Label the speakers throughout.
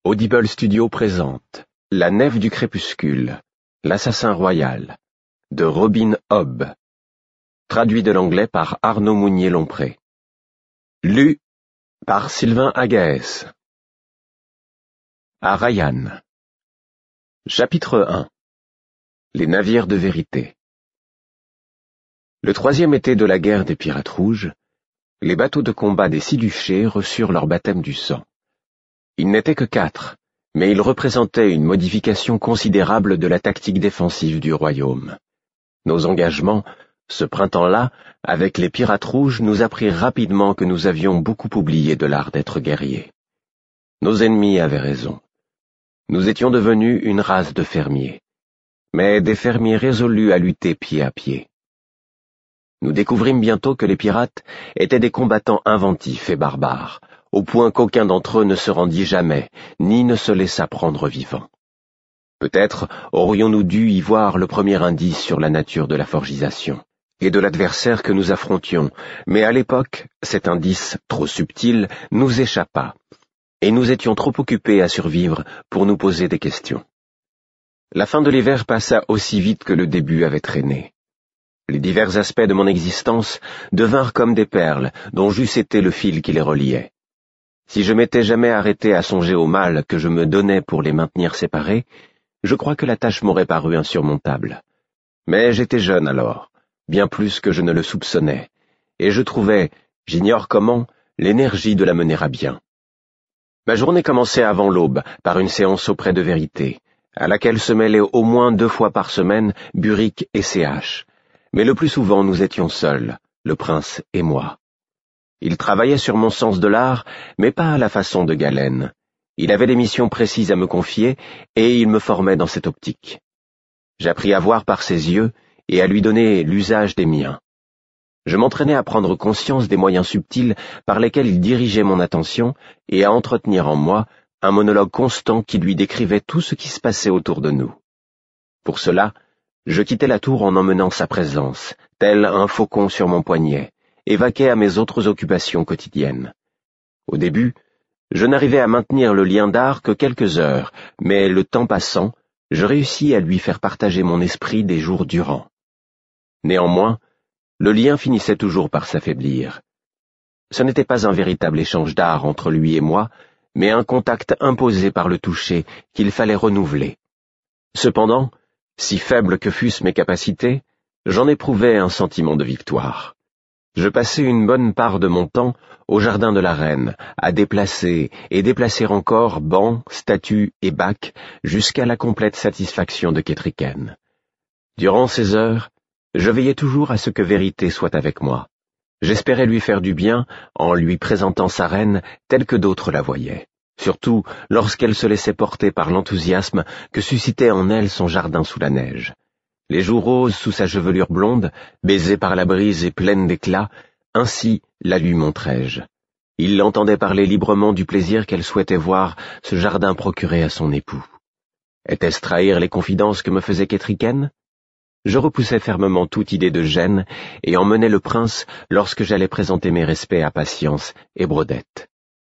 Speaker 1: Audible Studio présente La Nef du Crépuscule, l'Assassin Royal, de Robin Hobb, traduit de l'anglais par Arnaud Mounier-Lompré. Lu par Sylvain Agaès. À Ryan. Chapitre 1. Les navires de vérité. Le troisième été de la guerre des Pirates Rouges, les bateaux de combat des 6 duchés reçurent leur baptême du sang. Ils n'étaient que 4, mais ils représentaient une modification considérable de la tactique défensive du royaume. Nos engagements, ce printemps-là, avec les Pirates Rouges, nous apprirent rapidement que nous avions beaucoup oublié de l'art d'être guerriers. Nos ennemis avaient raison. Nous étions devenus une race de fermiers, mais des fermiers résolus à lutter pied à pied. Nous découvrîmes bientôt que les pirates étaient des combattants inventifs et barbares, au point qu'aucun d'entre eux ne se rendit jamais, ni ne se laissa prendre vivant. Peut-être aurions-nous dû y voir le premier indice sur la nature de la forgisation, et de l'adversaire que nous affrontions, mais à l'époque, cet indice, trop subtil, nous échappa, et nous étions trop occupés à survivre pour nous poser des questions. La fin de l'hiver passa aussi vite que le début avait traîné. Les divers aspects de mon existence devinrent comme des perles dont j'eusse été le fil qui les reliait. Si je m'étais jamais arrêté à songer au mal que je me donnais pour les maintenir séparés, je crois que la tâche m'aurait paru insurmontable. Mais j'étais jeune alors, bien plus que je ne le soupçonnais, et je trouvais, j'ignore comment, l'énergie de la mener à bien. Ma journée commençait avant l'aube par une séance auprès de vérité, à laquelle se mêlaient au moins 2 fois par semaine Burick et CH. Mais le plus souvent nous étions seuls, le prince et moi. Il travaillait sur mon sens de l'art, mais pas à la façon de Galène. Il avait des missions précises à me confier, et il me formait dans cette optique. J'appris à voir par ses yeux et à lui donner l'usage des miens. Je m'entraînais à prendre conscience des moyens subtils par lesquels il dirigeait mon attention et à entretenir en moi un monologue constant qui lui décrivait tout ce qui se passait autour de nous. Pour cela, je quittais la tour en emmenant sa présence, tel un faucon sur mon poignet, et vaquais à mes autres occupations quotidiennes. Au début, je n'arrivais à maintenir le lien d'art que quelques heures, mais le temps passant, je réussis à lui faire partager mon esprit des jours durant. Néanmoins, le lien finissait toujours par s'affaiblir. Ce n'était pas un véritable échange d'art entre lui et moi, mais un contact imposé par le toucher qu'il fallait renouveler. Cependant, si faibles que fussent mes capacités, j'en éprouvais un sentiment de victoire. Je passais une bonne part de mon temps au jardin de la reine, à déplacer et déplacer encore bancs, statues et bacs jusqu'à la complète satisfaction de Kettricken. Durant ces heures, je veillais toujours à ce que Vérité soit avec moi. J'espérais lui faire du bien en lui présentant sa reine telle que d'autres la voyaient, surtout lorsqu'elle se laissait porter par l'enthousiasme que suscitait en elle son jardin sous la neige. Les joues roses sous sa chevelure blonde, baisées par la brise et pleines d'éclat, ainsi la lui montrai-je. Il l'entendait parler librement du plaisir qu'elle souhaitait voir ce jardin procurer à son époux. Était-ce trahir les confidences que me faisait Kettricken ? Je repoussais fermement toute idée de gêne et emmenais le prince lorsque j'allais présenter mes respects à Patience et Brodette.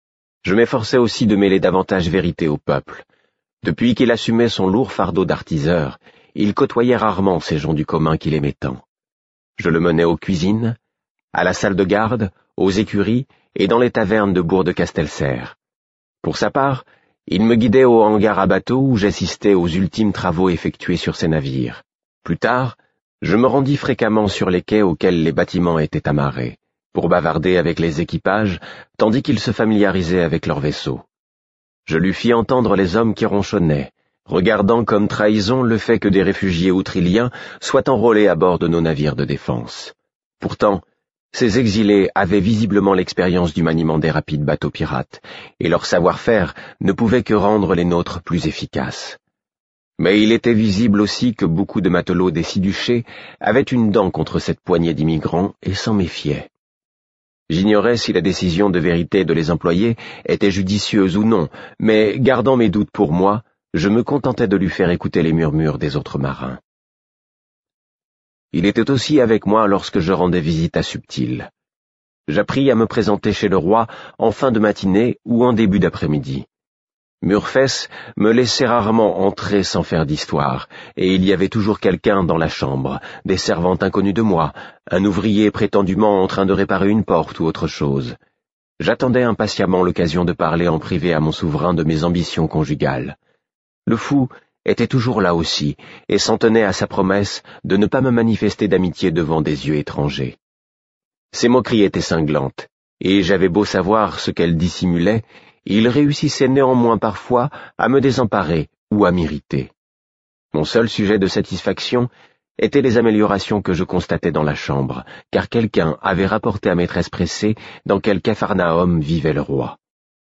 Speaker 1: Je m'efforçais aussi de mêler davantage vérité au peuple. Depuis qu'il assumait son lourd fardeau d'artiseur, il côtoyait rarement ces gens du commun qu'il aimait tant. Je le menais aux cuisines, à la salle de garde, aux écuries et dans les tavernes de Bourg-de-Castelserre. Pour sa part, il me guidait au hangar à bateaux où j'assistais aux ultimes travaux effectués sur ces navires. Plus tard, je me rendis fréquemment sur les quais auxquels les bâtiments étaient amarrés, pour bavarder avec les équipages, tandis qu'ils se familiarisaient avec leurs vaisseaux. Je lui fis entendre les hommes qui ronchonnaient, regardant comme trahison le fait que des réfugiés outriliens soient enrôlés à bord de nos navires de défense. Pourtant, ces exilés avaient visiblement l'expérience du maniement des rapides bateaux pirates, et leur savoir-faire ne pouvait que rendre les nôtres plus efficaces. Mais il était visible aussi que beaucoup de matelots des 6 duchés avaient une dent contre cette poignée d'immigrants et s'en méfiaient. J'ignorais si la décision de Vérité de les employer était judicieuse ou non, mais gardant mes doutes pour moi, je me contentais de lui faire écouter les murmures des autres marins. Il était aussi avec moi lorsque je rendais visite à Subtil. J'appris à me présenter chez le roi en fin de matinée ou en début d'après-midi. Murphès me laissait rarement entrer sans faire d'histoire, et il y avait toujours quelqu'un dans la chambre, des servantes inconnues de moi, un ouvrier prétendument en train de réparer une porte ou autre chose. J'attendais impatiemment l'occasion de parler en privé à mon souverain de mes ambitions conjugales. Le fou était toujours là aussi, et s'en tenait à sa promesse de ne pas me manifester d'amitié devant des yeux étrangers. Ses moqueries étaient cinglantes, et j'avais beau savoir ce qu'elles dissimulaient, il réussissait néanmoins parfois à me désemparer ou à m'irriter. Mon seul sujet de satisfaction étaient les améliorations que je constatais dans la chambre, car quelqu'un avait rapporté à maîtresse Pressée dans quel Capharnaüm vivait le roi.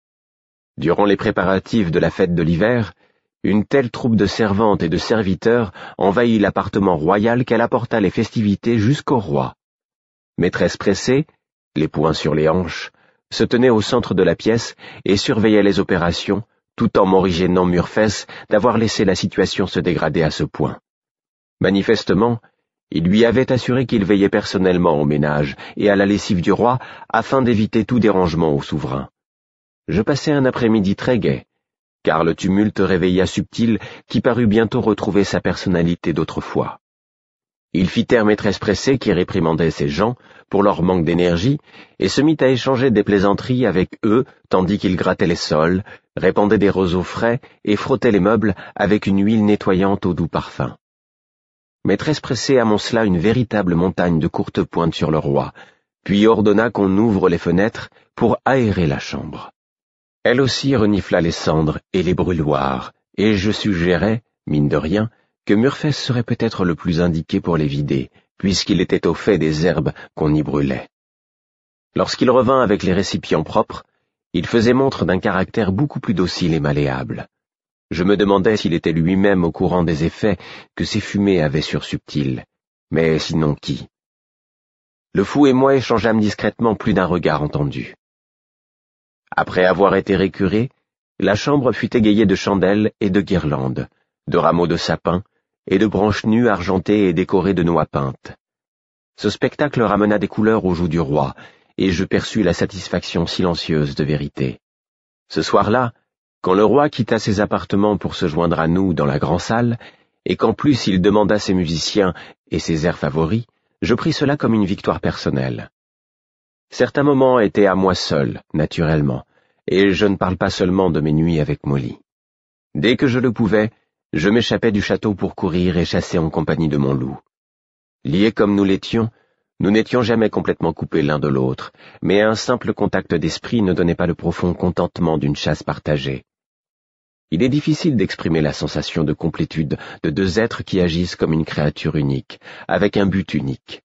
Speaker 1: Durant les préparatifs de la fête de l'hiver, une telle troupe de servantes et de serviteurs envahit l'appartement royal qu'elle apporta les festivités jusqu'au roi. Maîtresse Pressée, les poings sur les hanches, se tenait au centre de la pièce et surveillait les opérations, tout en morigénant Murphès d'avoir laissé la situation se dégrader à ce point. Manifestement, il lui avait assuré qu'il veillait personnellement au ménage et à la lessive du roi afin d'éviter tout dérangement au souverain. Je passai un après-midi très gai, car le tumulte réveilla Subtil qui parut bientôt retrouver sa personnalité d'autrefois. Il fit taire maîtresse Pressée qui réprimandait ses gens pour leur manque d'énergie et se mit à échanger des plaisanteries avec eux tandis qu'il grattait les sols, répandait des roseaux frais et frottait les meubles avec une huile nettoyante au doux parfum. Maîtresse Pressée amoncela une véritable montagne de courtes pointes sur le roi, puis ordonna qu'on ouvre les fenêtres pour aérer la chambre. Elle aussi renifla les cendres et les brûloirs, et je suggérais, mine de rien, que Murphès serait peut-être le plus indiqué pour les vider, puisqu'il était au fait des herbes qu'on y brûlait. Lorsqu'il revint avec les récipients propres, il faisait montre d'un caractère beaucoup plus docile et malléable. Je me demandais s'il était lui-même au courant des effets que ces fumées avaient sur Subtil, mais sinon qui? Le fou et moi échangeâmes discrètement plus d'un regard entendu. Après avoir été récurée, la chambre fut égayée de chandelles et de guirlandes, de rameaux de sapin et de branches nues argentées et décorées de noix peintes. Ce spectacle ramena des couleurs aux joues du roi, et je perçus la satisfaction silencieuse de Vérité. Ce soir-là, quand le roi quitta ses appartements pour se joindre à nous dans la grande salle, et qu'en plus il demanda ses musiciens et ses airs favoris, je pris cela comme une victoire personnelle. Certains moments étaient à moi seul, naturellement, et je ne parle pas seulement de mes nuits avec Molly. Dès que je le pouvais, je m'échappais du château pour courir et chasser en compagnie de mon loup. Liés comme nous l'étions, nous n'étions jamais complètement coupés l'un de l'autre, mais un simple contact d'esprit ne donnait pas le profond contentement d'une chasse partagée. Il est difficile d'exprimer la sensation de complétude de deux êtres qui agissent comme une créature unique, avec un but unique.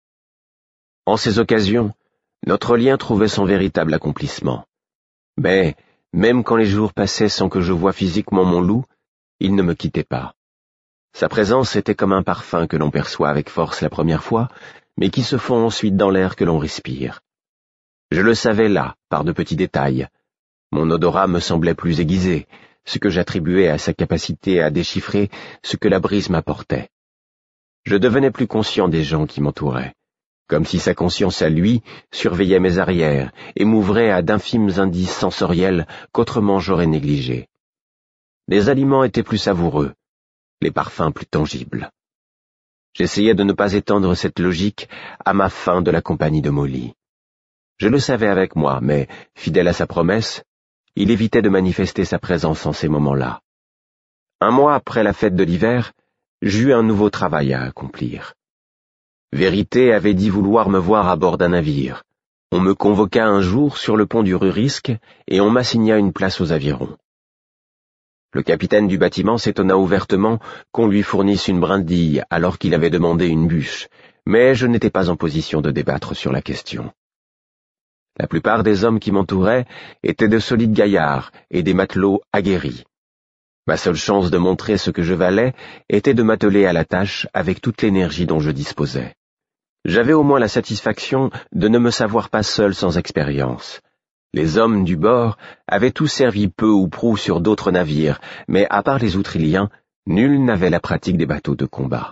Speaker 1: En ces occasions, notre lien trouvait son véritable accomplissement. Mais, même quand les jours passaient sans que je voie physiquement mon loup, il ne me quittait pas. Sa présence était comme un parfum que l'on perçoit avec force la première fois, mais qui se fond ensuite dans l'air que l'on respire. Je le savais là, par de petits détails. Mon odorat me semblait plus aiguisé, ce que j'attribuais à sa capacité à déchiffrer ce que la brise m'apportait. Je devenais plus conscient des gens qui m'entouraient, comme si sa conscience à lui surveillait mes arrières et m'ouvrait à d'infimes indices sensoriels qu'autrement j'aurais négligés. Les aliments étaient plus savoureux, les parfums plus tangibles. J'essayais de ne pas étendre cette logique à ma faim de la compagnie de Molly. Je le savais avec moi, mais, fidèle à sa promesse, il évitait de manifester sa présence en ces moments-là. Un mois après la fête de l'hiver, j'eus un nouveau travail à accomplir. Vérité avait dit vouloir me voir à bord d'un navire. On me convoqua un jour sur le pont du Rurisque et on m'assigna une place aux avirons. Le capitaine du bâtiment s'étonna ouvertement qu'on lui fournisse une brindille alors qu'il avait demandé une bûche, mais je n'étais pas en position de débattre sur la question. La plupart des hommes qui m'entouraient étaient de solides gaillards et des matelots aguerris. Ma seule chance de montrer ce que je valais était de m'atteler à la tâche avec toute l'énergie dont je disposais. J'avais au moins la satisfaction de ne me savoir pas seul sans expérience. Les hommes du bord avaient tous servi peu ou prou sur d'autres navires, mais à part les Outriliens, nul n'avait la pratique des bateaux de combat.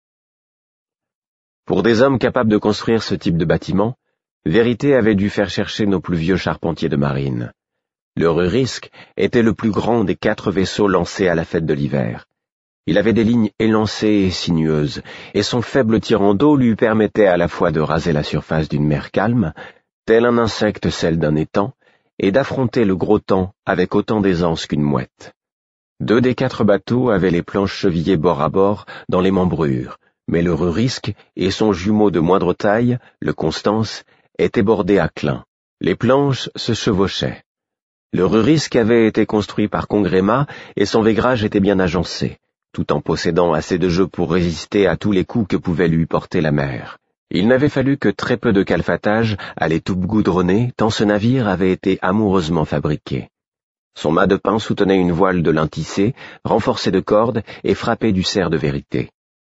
Speaker 1: Pour des hommes capables de construire ce type de bâtiment, Vérité avait dû faire chercher nos plus vieux charpentiers de marine. Le Rurisk était le plus grand des 4 vaisseaux lancés à la fête de l'hiver. Il avait des lignes élancées et sinueuses, et son faible tirant d'eau lui permettait à la fois de raser la surface d'une mer calme, tel un insecte celle d'un étang, et d'affronter le gros temps avec autant d'aisance qu'une mouette. 2 des 4 bateaux avaient les planches chevillées bord à bord dans les membrures, mais le Rurisk et son jumeau de moindre taille, le Constance, étaient bordés à clin. Les planches se chevauchaient. Le Rurisk avait été construit par Congrema et son vaigrage était bien agencé, tout en possédant assez de jeu pour résister à tous les coups que pouvait lui porter la mer. Il n'avait fallu que très peu de calfatage à l'étoupe goudronnée, tant ce navire avait été amoureusement fabriqué. Son mât de pin soutenait une voile de lin tissé, renforcée de cordes et frappée du cerf de vérité.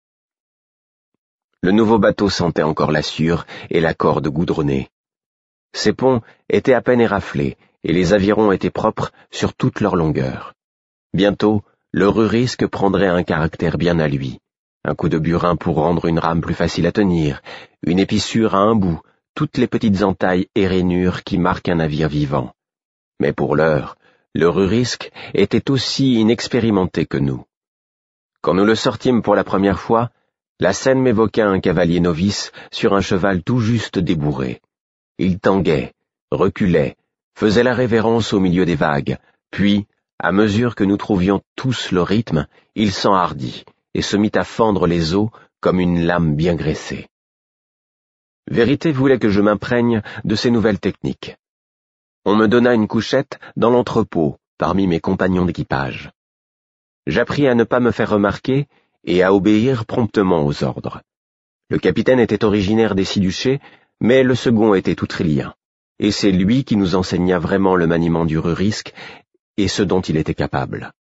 Speaker 1: Le nouveau bateau sentait encore la sûre et la corde goudronnée. Ses ponts étaient à peine éraflés, et les avirons étaient propres sur toute leur longueur. Bientôt, le Rurisk prendrait un caractère bien à lui. Un coup de burin pour rendre une rame plus facile à tenir, une épissure à un bout, toutes les petites entailles et rainures qui marquent un navire vivant. Mais pour l'heure, le Rurisk était aussi inexpérimenté que nous. Quand nous le sortîmes pour la première fois, la scène m'évoqua un cavalier novice sur un cheval tout juste débourré. Il tanguait, reculait, faisait la révérence au milieu des vagues, puis, à mesure que nous trouvions tous le rythme, il s'enhardit et se mit à fendre les eaux comme une lame bien graissée. Vérité voulait que je m'imprègne de ces nouvelles techniques. On me donna une couchette dans l'entrepôt, parmi mes compagnons d'équipage. J'appris à ne pas me faire remarquer et à obéir promptement aux ordres. Le capitaine était originaire des Six-Duchés, mais le second était outrilien, et c'est lui qui nous enseigna vraiment le maniement du Rurisk et ce dont il était capable.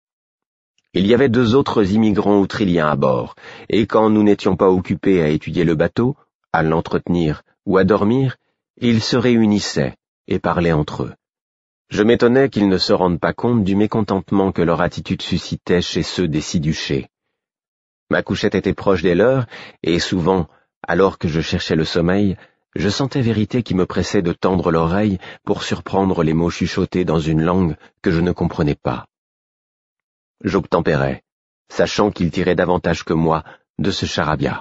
Speaker 1: Il y avait 2 autres immigrants outriliens à bord, et quand nous n'étions pas occupés à étudier le bateau, à l'entretenir ou à dormir, ils se réunissaient et parlaient entre eux. Je m'étonnais qu'ils ne se rendent pas compte du mécontentement que leur attitude suscitait chez ceux des Six-Duchés. Ma couchette était proche des leurs, et souvent, alors que je cherchais le sommeil, je sentais Vérité qui me pressait de tendre l'oreille pour surprendre les mots chuchotés dans une langue que je ne comprenais pas. J'obtempérais, sachant qu'il tirait davantage que moi de ce charabia.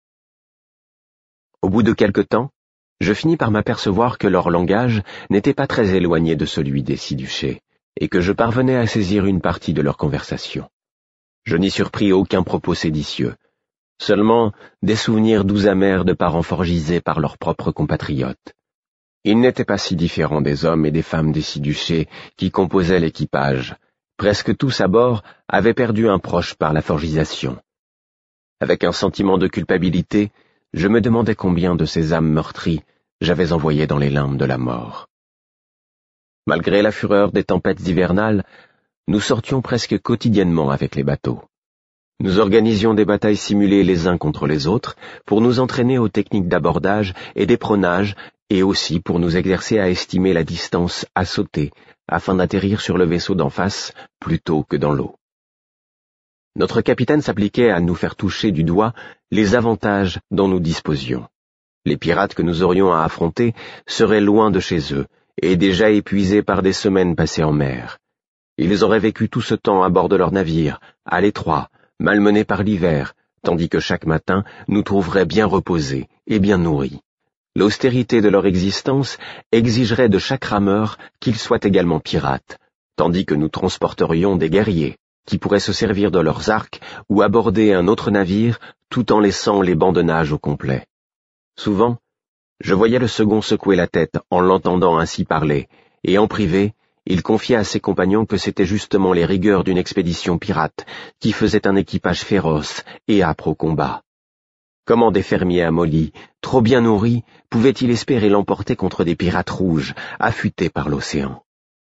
Speaker 1: Au bout de quelque temps, je finis par m'apercevoir que leur langage n'était pas très éloigné de celui des Six-Duchés, et que je parvenais à saisir une partie de leur conversation. Je n'y surpris aucun propos séditieux, seulement des souvenirs doux amers de parents forgisés par leurs propres compatriotes. Ils n'étaient pas si différents des hommes et des femmes des Six-Duchés qui composaient l'équipage. Presque tous à bord avaient perdu un proche par la forgisation. Avec un sentiment de culpabilité, je me demandais combien de ces âmes meurtries j'avais envoyées dans les limbes de la mort. Malgré la fureur des tempêtes hivernales, nous sortions presque quotidiennement avec les bateaux. Nous organisions des batailles simulées les uns contre les autres pour nous entraîner aux techniques d'abordage et d'éperonage et aussi pour nous exercer à estimer la distance à sauter afin d'atterrir sur le vaisseau d'en face plutôt que dans l'eau. Notre capitaine s'appliquait à nous faire toucher du doigt les avantages dont nous disposions. Les pirates que nous aurions à affronter seraient loin de chez eux et déjà épuisés par des semaines passées en mer. Ils auraient vécu tout ce temps à bord de leur navire, à l'étroit, malmenés par l'hiver, tandis que chaque matin nous trouverait bien reposés et bien nourris. L'austérité de leur existence exigerait de chaque rameur qu'il soit également pirate, tandis que nous transporterions des guerriers, qui pourraient se servir de leurs arcs ou aborder un autre navire tout en laissant les bancs de nage au complet. Souvent, je voyais le second secouer la tête en l'entendant ainsi parler, et en privé, il confiait à ses compagnons que c'était justement les rigueurs d'une expédition pirate qui faisaient un équipage féroce et âpre au combat. Comment des fermiers amollis, trop bien nourris, pouvaient-ils espérer l'emporter contre des pirates rouges, affûtés par l'océan?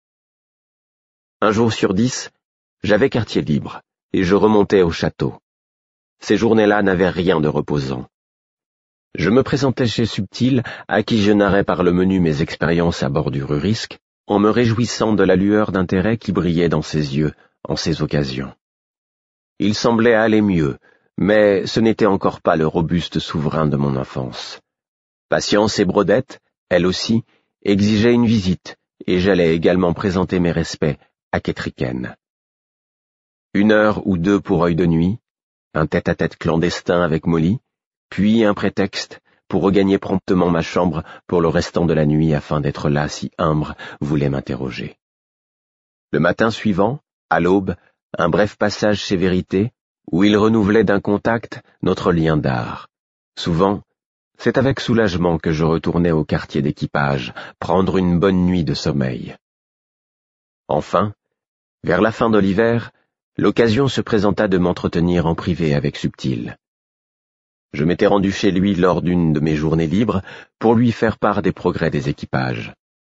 Speaker 1: Un jour sur 10, j'avais quartier libre, et je remontais au château. Ces journées-là n'avaient rien de reposant. Je me présentais chez Subtil, à qui je narrais par le menu mes expériences à bord du Rurisk, en me réjouissant de la lueur d'intérêt qui brillait dans ses yeux en ces occasions. Il semblait aller mieux, mais ce n'était encore pas le robuste souverain de mon enfance. Patience et Brodette, elle aussi, exigeaient une visite, et j'allais également présenter mes respects à Kétriken. 1 heure ou 2 pour œil de nuit, un tête-à-tête clandestin avec Molly, puis un prétexte pour regagner promptement ma chambre pour le restant de la nuit afin d'être là si Humbre voulait m'interroger. Le matin suivant, à l'aube, un bref passage chez Vérité, où il renouvelait d'un contact notre lien d'art. Souvent, c'est avec soulagement que je retournais au quartier d'équipage, prendre une bonne nuit de sommeil. Enfin, vers la fin de l'hiver, l'occasion se présenta de m'entretenir en privé avec Subtil. Je m'étais rendu chez lui lors d'une de mes journées libres pour lui faire part des progrès des équipages.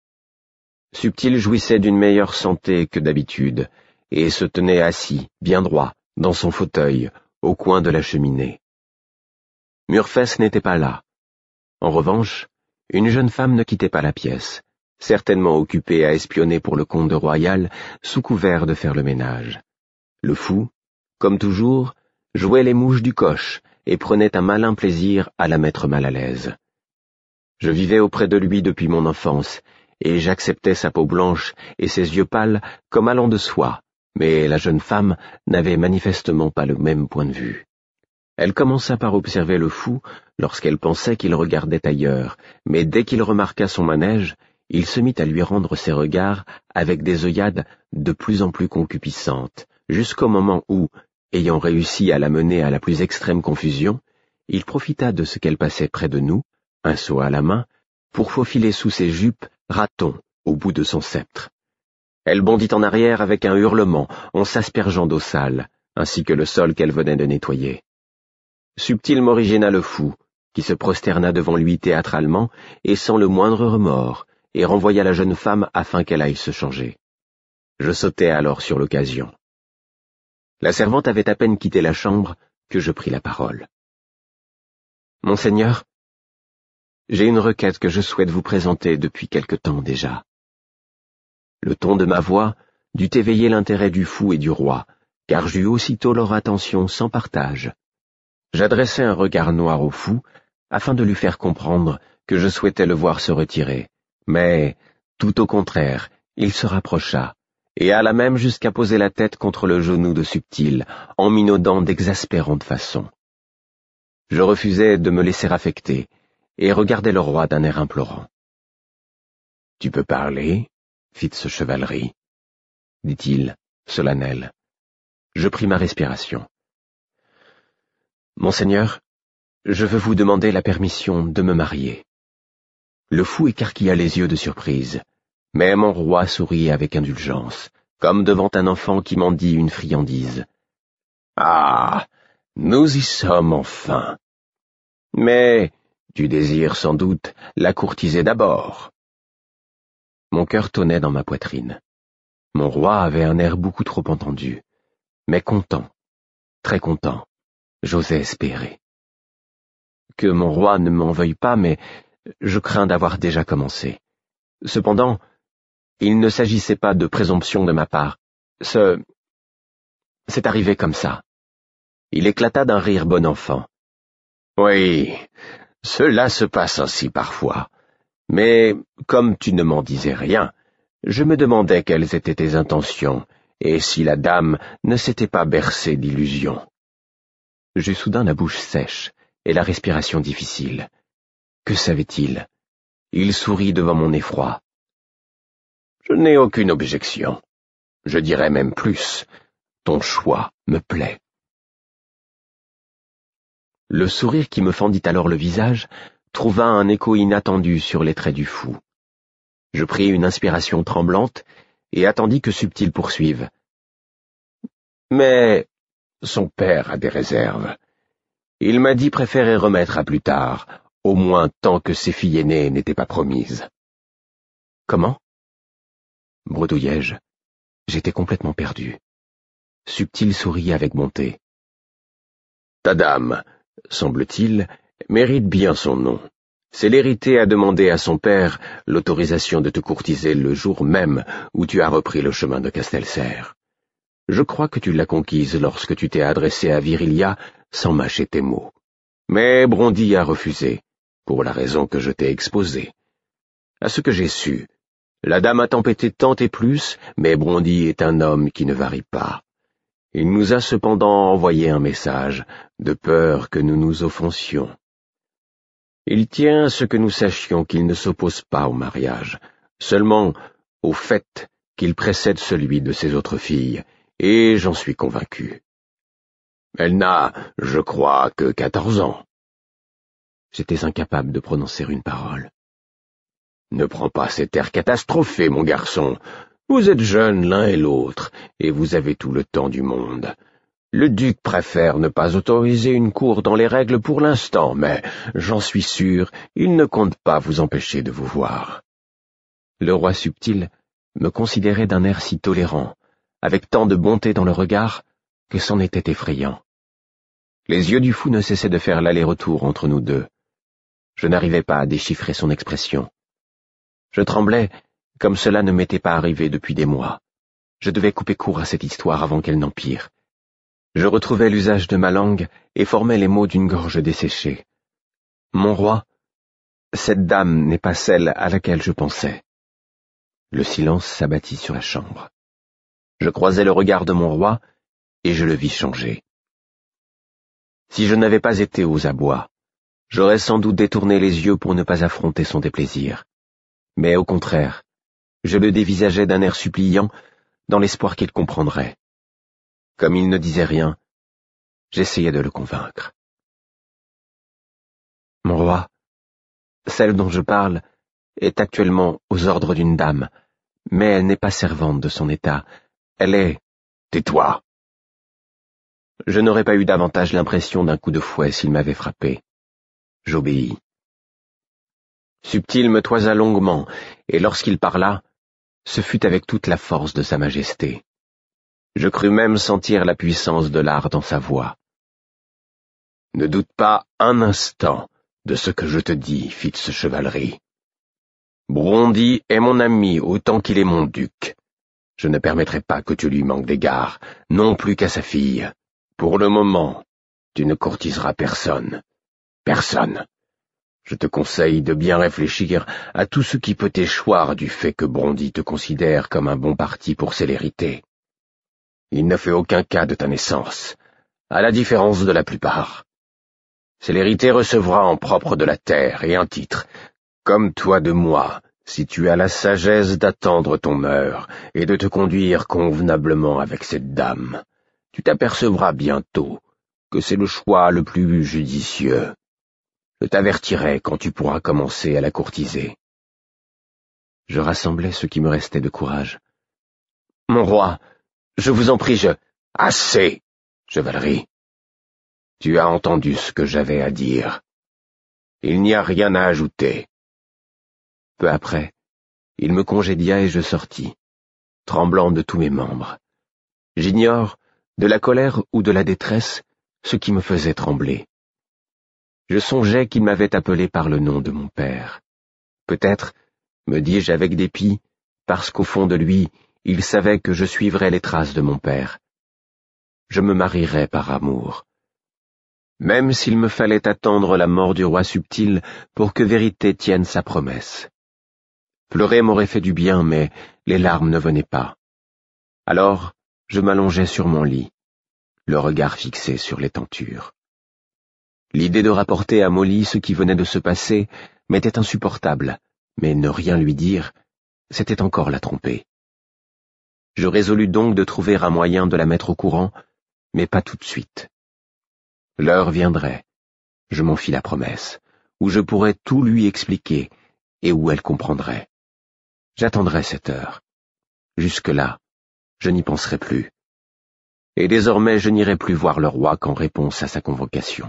Speaker 1: Subtil jouissait d'une meilleure santé que d'habitude et se tenait assis, bien droit, dans son fauteuil, au coin de la cheminée. Murfess n'était pas là. En revanche, une jeune femme ne quittait pas la pièce, certainement occupée à espionner pour le comte de Royal sous couvert de faire le ménage. Le fou, comme toujours, jouait les mouches du coche et prenait un malin plaisir à la mettre mal à l'aise. Je vivais auprès de lui depuis mon enfance, et j'acceptais sa peau blanche et ses yeux pâles comme allant de soi, mais la jeune femme n'avait manifestement pas le même point de vue. Elle commença par observer le fou lorsqu'elle pensait qu'il regardait ailleurs, mais dès qu'il remarqua son manège, il se mit à lui rendre ses regards avec des œillades de plus en plus concupiscentes, jusqu'au moment où, ayant réussi à la mener à la plus extrême confusion, il profita de ce qu'elle passait près de nous, un seau à la main, pour faufiler sous ses jupes Raton au bout de son sceptre. Elle bondit en arrière avec un hurlement, en s'aspergeant d'eau sale, ainsi que le sol qu'elle venait de nettoyer. Subtil m'origina le fou, qui se prosterna devant lui théâtralement et sans le moindre remords, et renvoya la jeune femme afin qu'elle aille se changer. Je sautai alors sur l'occasion. La servante avait à peine quitté la chambre que je pris la parole. « Monseigneur, j'ai une requête que je souhaite vous présenter depuis quelque temps déjà. » Le ton de ma voix dut éveiller l'intérêt du fou et du roi, car j'eus aussitôt leur attention sans partage. J'adressai un regard noir au fou, afin de lui faire comprendre que je souhaitais le voir se retirer, mais, tout au contraire, il se rapprocha, et alla même jusqu'à poser la tête contre le genou de Subtil, en minaudant d'exaspérantes façons. Je refusai de me laisser affecter, et regardai le roi d'un air implorant. « Tu peux parler, fils chevalerie, dit-il, solennel. Je pris ma respiration. « Monseigneur, je veux vous demander la permission de me marier. » Le fou écarquilla les yeux de surprise, mais mon roi sourit avec indulgence, comme devant un enfant qui mendie une friandise. « Ah, nous y sommes enfin. Mais tu désires sans doute la courtiser d'abord. » Mon cœur tonnait dans ma poitrine. Mon roi avait un air beaucoup trop entendu, mais content, très content, j'osais espérer. Que mon roi ne m'en veuille pas, mais je crains d'avoir déjà commencé. Cependant, il ne s'agissait pas de présomption de ma part. C'est arrivé comme ça. Il éclata d'un rire bon enfant. « Oui, cela se passe ainsi parfois. Mais, comme tu ne m'en disais rien, je me demandais quelles étaient tes intentions, et si la dame ne s'était pas bercée d'illusions. » J'eus soudain la bouche sèche et la respiration difficile. Que savait-il? Il sourit devant mon effroi. « Je n'ai aucune objection. Je dirais même plus. Ton choix me plaît. » Le sourire qui me fendit alors le visage trouva un écho inattendu sur les traits du fou. Je pris une inspiration tremblante et attendis que Subtil poursuive. « Mais son père a des réserves. Il m'a dit préférer remettre à plus tard, au moins tant que ses filles aînées n'étaient pas promises. » « Comment ?» bredouillai-je. J'étais complètement perdu. Subtil sourit avec bonté. « Ta dame, semble-t-il, mérite bien son nom. Célérité a demandé à son père l'autorisation de te courtiser le jour même où tu as repris le chemin de Castelserre. Je crois que tu l'as conquise lorsque tu t'es adressé à Virilia sans mâcher tes mots. Mais Brondy a refusé, pour la raison que je t'ai exposée. À ce que j'ai su, La dame a tempêté tant et plus, mais Brondy est un homme qui ne varie pas. Il nous a cependant envoyé un message, de peur que nous nous offensions. Il tient à ce que nous sachions qu'il ne s'oppose pas au mariage, seulement au fait qu'il précède celui de ses autres filles, et j'en suis convaincu. Elle n'a, je crois, que 14 ans. J'étais incapable de prononcer une parole. Ne prends pas cet air catastrophé, mon garçon. Vous êtes jeunes l'un et l'autre, et vous avez tout le temps du monde. Le duc préfère ne pas autoriser une cour dans les règles pour l'instant, mais, j'en suis sûr, il ne compte pas vous empêcher de vous voir. Le roi subtil me considérait d'un air si tolérant, avec tant de bonté dans le regard, que c'en était effrayant. Les yeux du fou ne cessaient de faire l'aller-retour entre nous deux. Je n'arrivais pas à déchiffrer son expression. Je tremblais, comme cela ne m'était pas arrivé depuis des mois. Je devais couper court à cette histoire avant qu'elle n'empire. Je retrouvais l'usage de ma langue et formais les mots d'une gorge desséchée. Mon roi, cette dame n'est pas celle à laquelle je pensais. Le silence s'abattit sur la chambre. Je croisai le regard de mon roi, et je le vis changer. Si je n'avais pas été aux abois, j'aurais sans doute détourné les yeux pour ne pas affronter son déplaisir. Mais au contraire, je le dévisageais d'un air suppliant, dans l'espoir qu'il comprendrait. Comme il ne disait rien, j'essayais de le convaincre. Mon roi, celle dont je parle est actuellement aux ordres d'une dame, mais elle n'est pas servante de son état. Elle est... Tais-toi. Je n'aurais pas eu davantage l'impression d'un coup de fouet s'il m'avait frappé. J'obéis. Subtil me toisa longuement, et lorsqu'il parla, ce fut avec toute la force de sa majesté. Je crus même sentir la puissance de l'art dans sa voix. Ne doute pas un instant de ce que je te dis, Fitz-Chevalerie. Brondy est mon ami autant qu'il est mon duc. Je ne permettrai pas que tu lui manques d'égard, non plus qu'à sa fille. Pour le moment, tu ne courtiseras personne. Personne. Je te conseille de bien réfléchir à tout ce qui peut t'échoir du fait que Brondy te considère comme un bon parti pour célérité. Il ne fait aucun cas de ta naissance, à la différence de la plupart. Célérité recevra en propre de la terre et un titre, comme toi de moi, si tu as la sagesse d'attendre ton heure et de te conduire convenablement avec cette dame. Tu t'apercevras bientôt que c'est le choix le plus judicieux. Je t'avertirai quand tu pourras commencer à la courtiser. Je rassemblai ce qui me restait de courage. Mon roi, je vous en prie, Assez, chevalerie. Tu as entendu ce que j'avais à dire. Il n'y a rien à ajouter. Peu après, il me congédia et je sortis, tremblant de tous mes membres. J'ignore, de la colère ou de la détresse, ce qui me faisait trembler. Je songeais qu'il m'avait appelé par le nom de mon père. Peut-être, me dis-je avec dépit, parce qu'au fond de lui, il savait que je suivrais les traces de mon père. Je me marierais par amour. Même s'il me fallait attendre la mort du roi subtil pour que Vérité tienne sa promesse. Pleurer m'aurait fait du bien, mais les larmes ne venaient pas. Alors, je m'allongeai sur mon lit, le regard fixé sur les tentures. L'idée de rapporter à Molly ce qui venait de se passer m'était insupportable, mais ne rien lui dire, c'était encore la tromper. Je résolus donc de trouver un moyen de la mettre au courant, mais pas tout de suite. L'heure viendrait, je m'en fis la promesse, où je pourrais tout lui expliquer et où elle comprendrait. J'attendrai cette heure. Jusque-là, je n'y penserai plus. Et désormais je n'irai plus voir le roi qu'en réponse à sa convocation.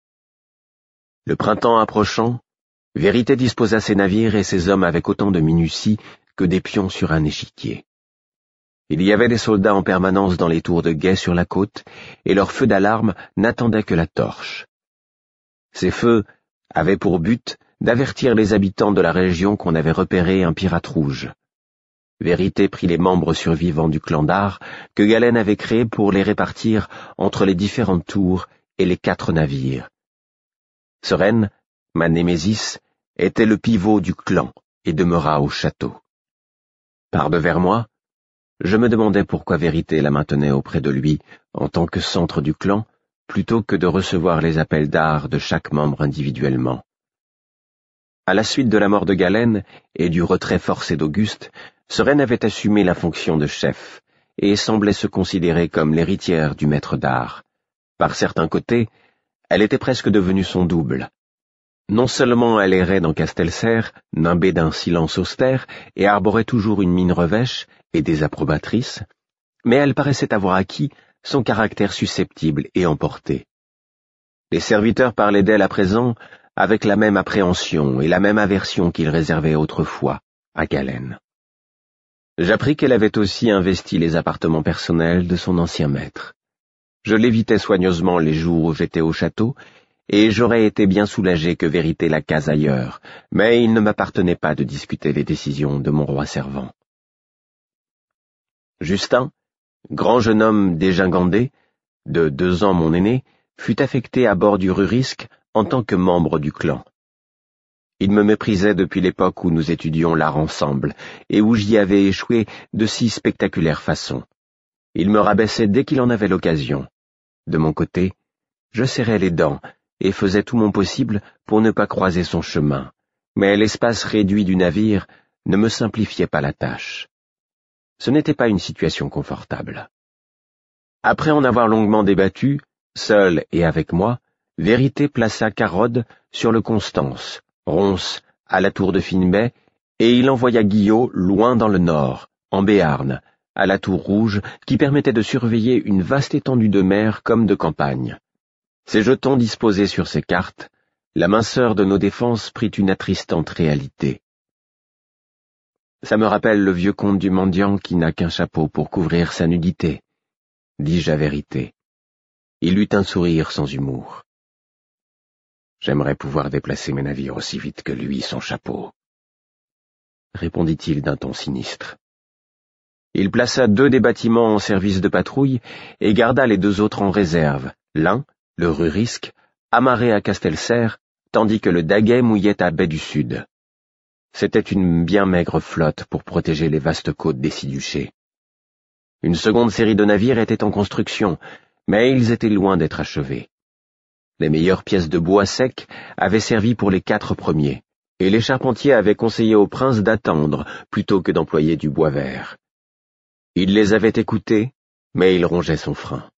Speaker 1: Le printemps approchant, Vérité disposa ses navires et ses hommes avec autant de minutie que des pions sur un échiquier. Il y avait des soldats en permanence dans les tours de guet sur la côte, et leurs feux d'alarme n'attendaient que la torche. Ces feux avaient pour but d'avertir les habitants de la région qu'on avait repéré un pirate rouge. Vérité prit les membres survivants du clan d'Ar que Galen avait créé pour les répartir entre les différentes tours et les 4 navires. Soren, ma némésis, était le pivot du clan et demeura au château. Par-devers moi, je me demandais pourquoi Vérité la maintenait auprès de lui en tant que centre du clan, plutôt que de recevoir les appels d'art de chaque membre individuellement. À la suite de la mort de Galène et du retrait forcé d'Auguste, Sereine avait assumé la fonction de chef et semblait se considérer comme l'héritière du maître d'art. Par certains côtés, elle était presque devenue son double. Non seulement elle errait dans Castelserre, nimbée d'un silence austère, et arborait toujours une mine revêche et désapprobatrice, mais elle paraissait avoir acquis son caractère susceptible et emporté. Les serviteurs parlaient d'elle à présent avec la même appréhension et la même aversion qu'ils réservaient autrefois à Galène. J'appris qu'elle avait aussi investi les appartements personnels de son ancien maître. Je l'évitais soigneusement les jours où j'étais au château, et j'aurais été bien soulagé que Vérité la case ailleurs, mais il ne m'appartenait pas de discuter les décisions de mon roi servant. Justin, grand jeune homme dégingandé, de 2 ans mon aîné, fut affecté à bord du Rurisque en tant que membre du clan. Il me méprisait depuis l'époque où nous étudions l'art ensemble, et où j'y avais échoué de si spectaculaires façons. Il me rabaissait dès qu'il en avait l'occasion. De mon côté, je serrais les dents et faisais tout mon possible pour ne pas croiser son chemin, mais l'espace réduit du navire ne me simplifiait pas la tâche. Ce n'était pas une situation confortable. Après en avoir longuement débattu, seul et avec moi, Vérité plaça Carode sur le Constance, Ronce à la tour de Finebay, et il envoya Guillot loin dans le nord, en Béarn, à la tour rouge, qui permettait de surveiller une vaste étendue de mer comme de campagne. Ces jetons disposés sur ces cartes, la minceur de nos défenses prit une attristante réalité. « Ça me rappelle le vieux conte du mendiant qui n'a qu'un chapeau pour couvrir sa nudité, » dis-je à Vérité. Il eut un sourire sans humour. « J'aimerais pouvoir déplacer mes navires aussi vite que lui son chapeau, » répondit-il d'un ton sinistre. Il plaça 2 des bâtiments en service de patrouille et garda les 2 autres en réserve, l'un, le Rurisque, amarré à Castelserre, tandis que le Daguet mouillait à Baie du Sud. C'était une bien maigre flotte pour protéger les vastes côtes des 6 duchés. Une seconde série de navires était en construction, mais ils étaient loin d'être achevés. Les meilleures pièces de bois sec avaient servi pour les 4 premiers, et les charpentiers avaient conseillé au prince d'attendre plutôt que d'employer du bois vert. Il les avait écoutés, mais il rongeait son frein.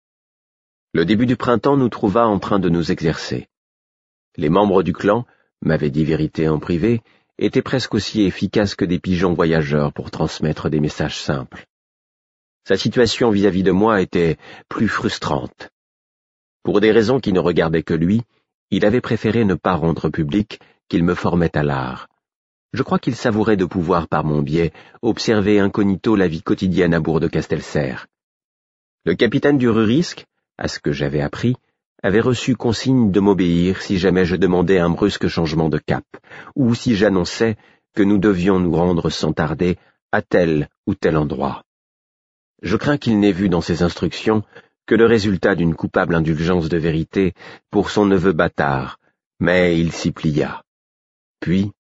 Speaker 1: Le début du printemps nous trouva en train de nous exercer. Les membres du clan, m'avait dit Vérité en privé, étaient presque aussi efficaces que des pigeons voyageurs pour transmettre des messages simples. Sa situation vis-à-vis de moi était plus frustrante. Pour des raisons qui ne regardaient que lui, il avait préféré ne pas rendre public qu'il me formait à l'art. Je crois qu'il savourait de pouvoir, par mon biais, observer incognito la vie quotidienne à Bourg de Castelserre. Le capitaine du Rurisque, à ce que j'avais appris, avait reçu consigne de m'obéir si jamais je demandais un brusque changement de cap, ou si j'annonçais que nous devions nous rendre sans tarder à tel ou tel endroit. Je crains qu'il n'ait vu dans ces instructions que le résultat d'une coupable indulgence de Vérité pour son neveu bâtard, mais il s'y plia. Puis,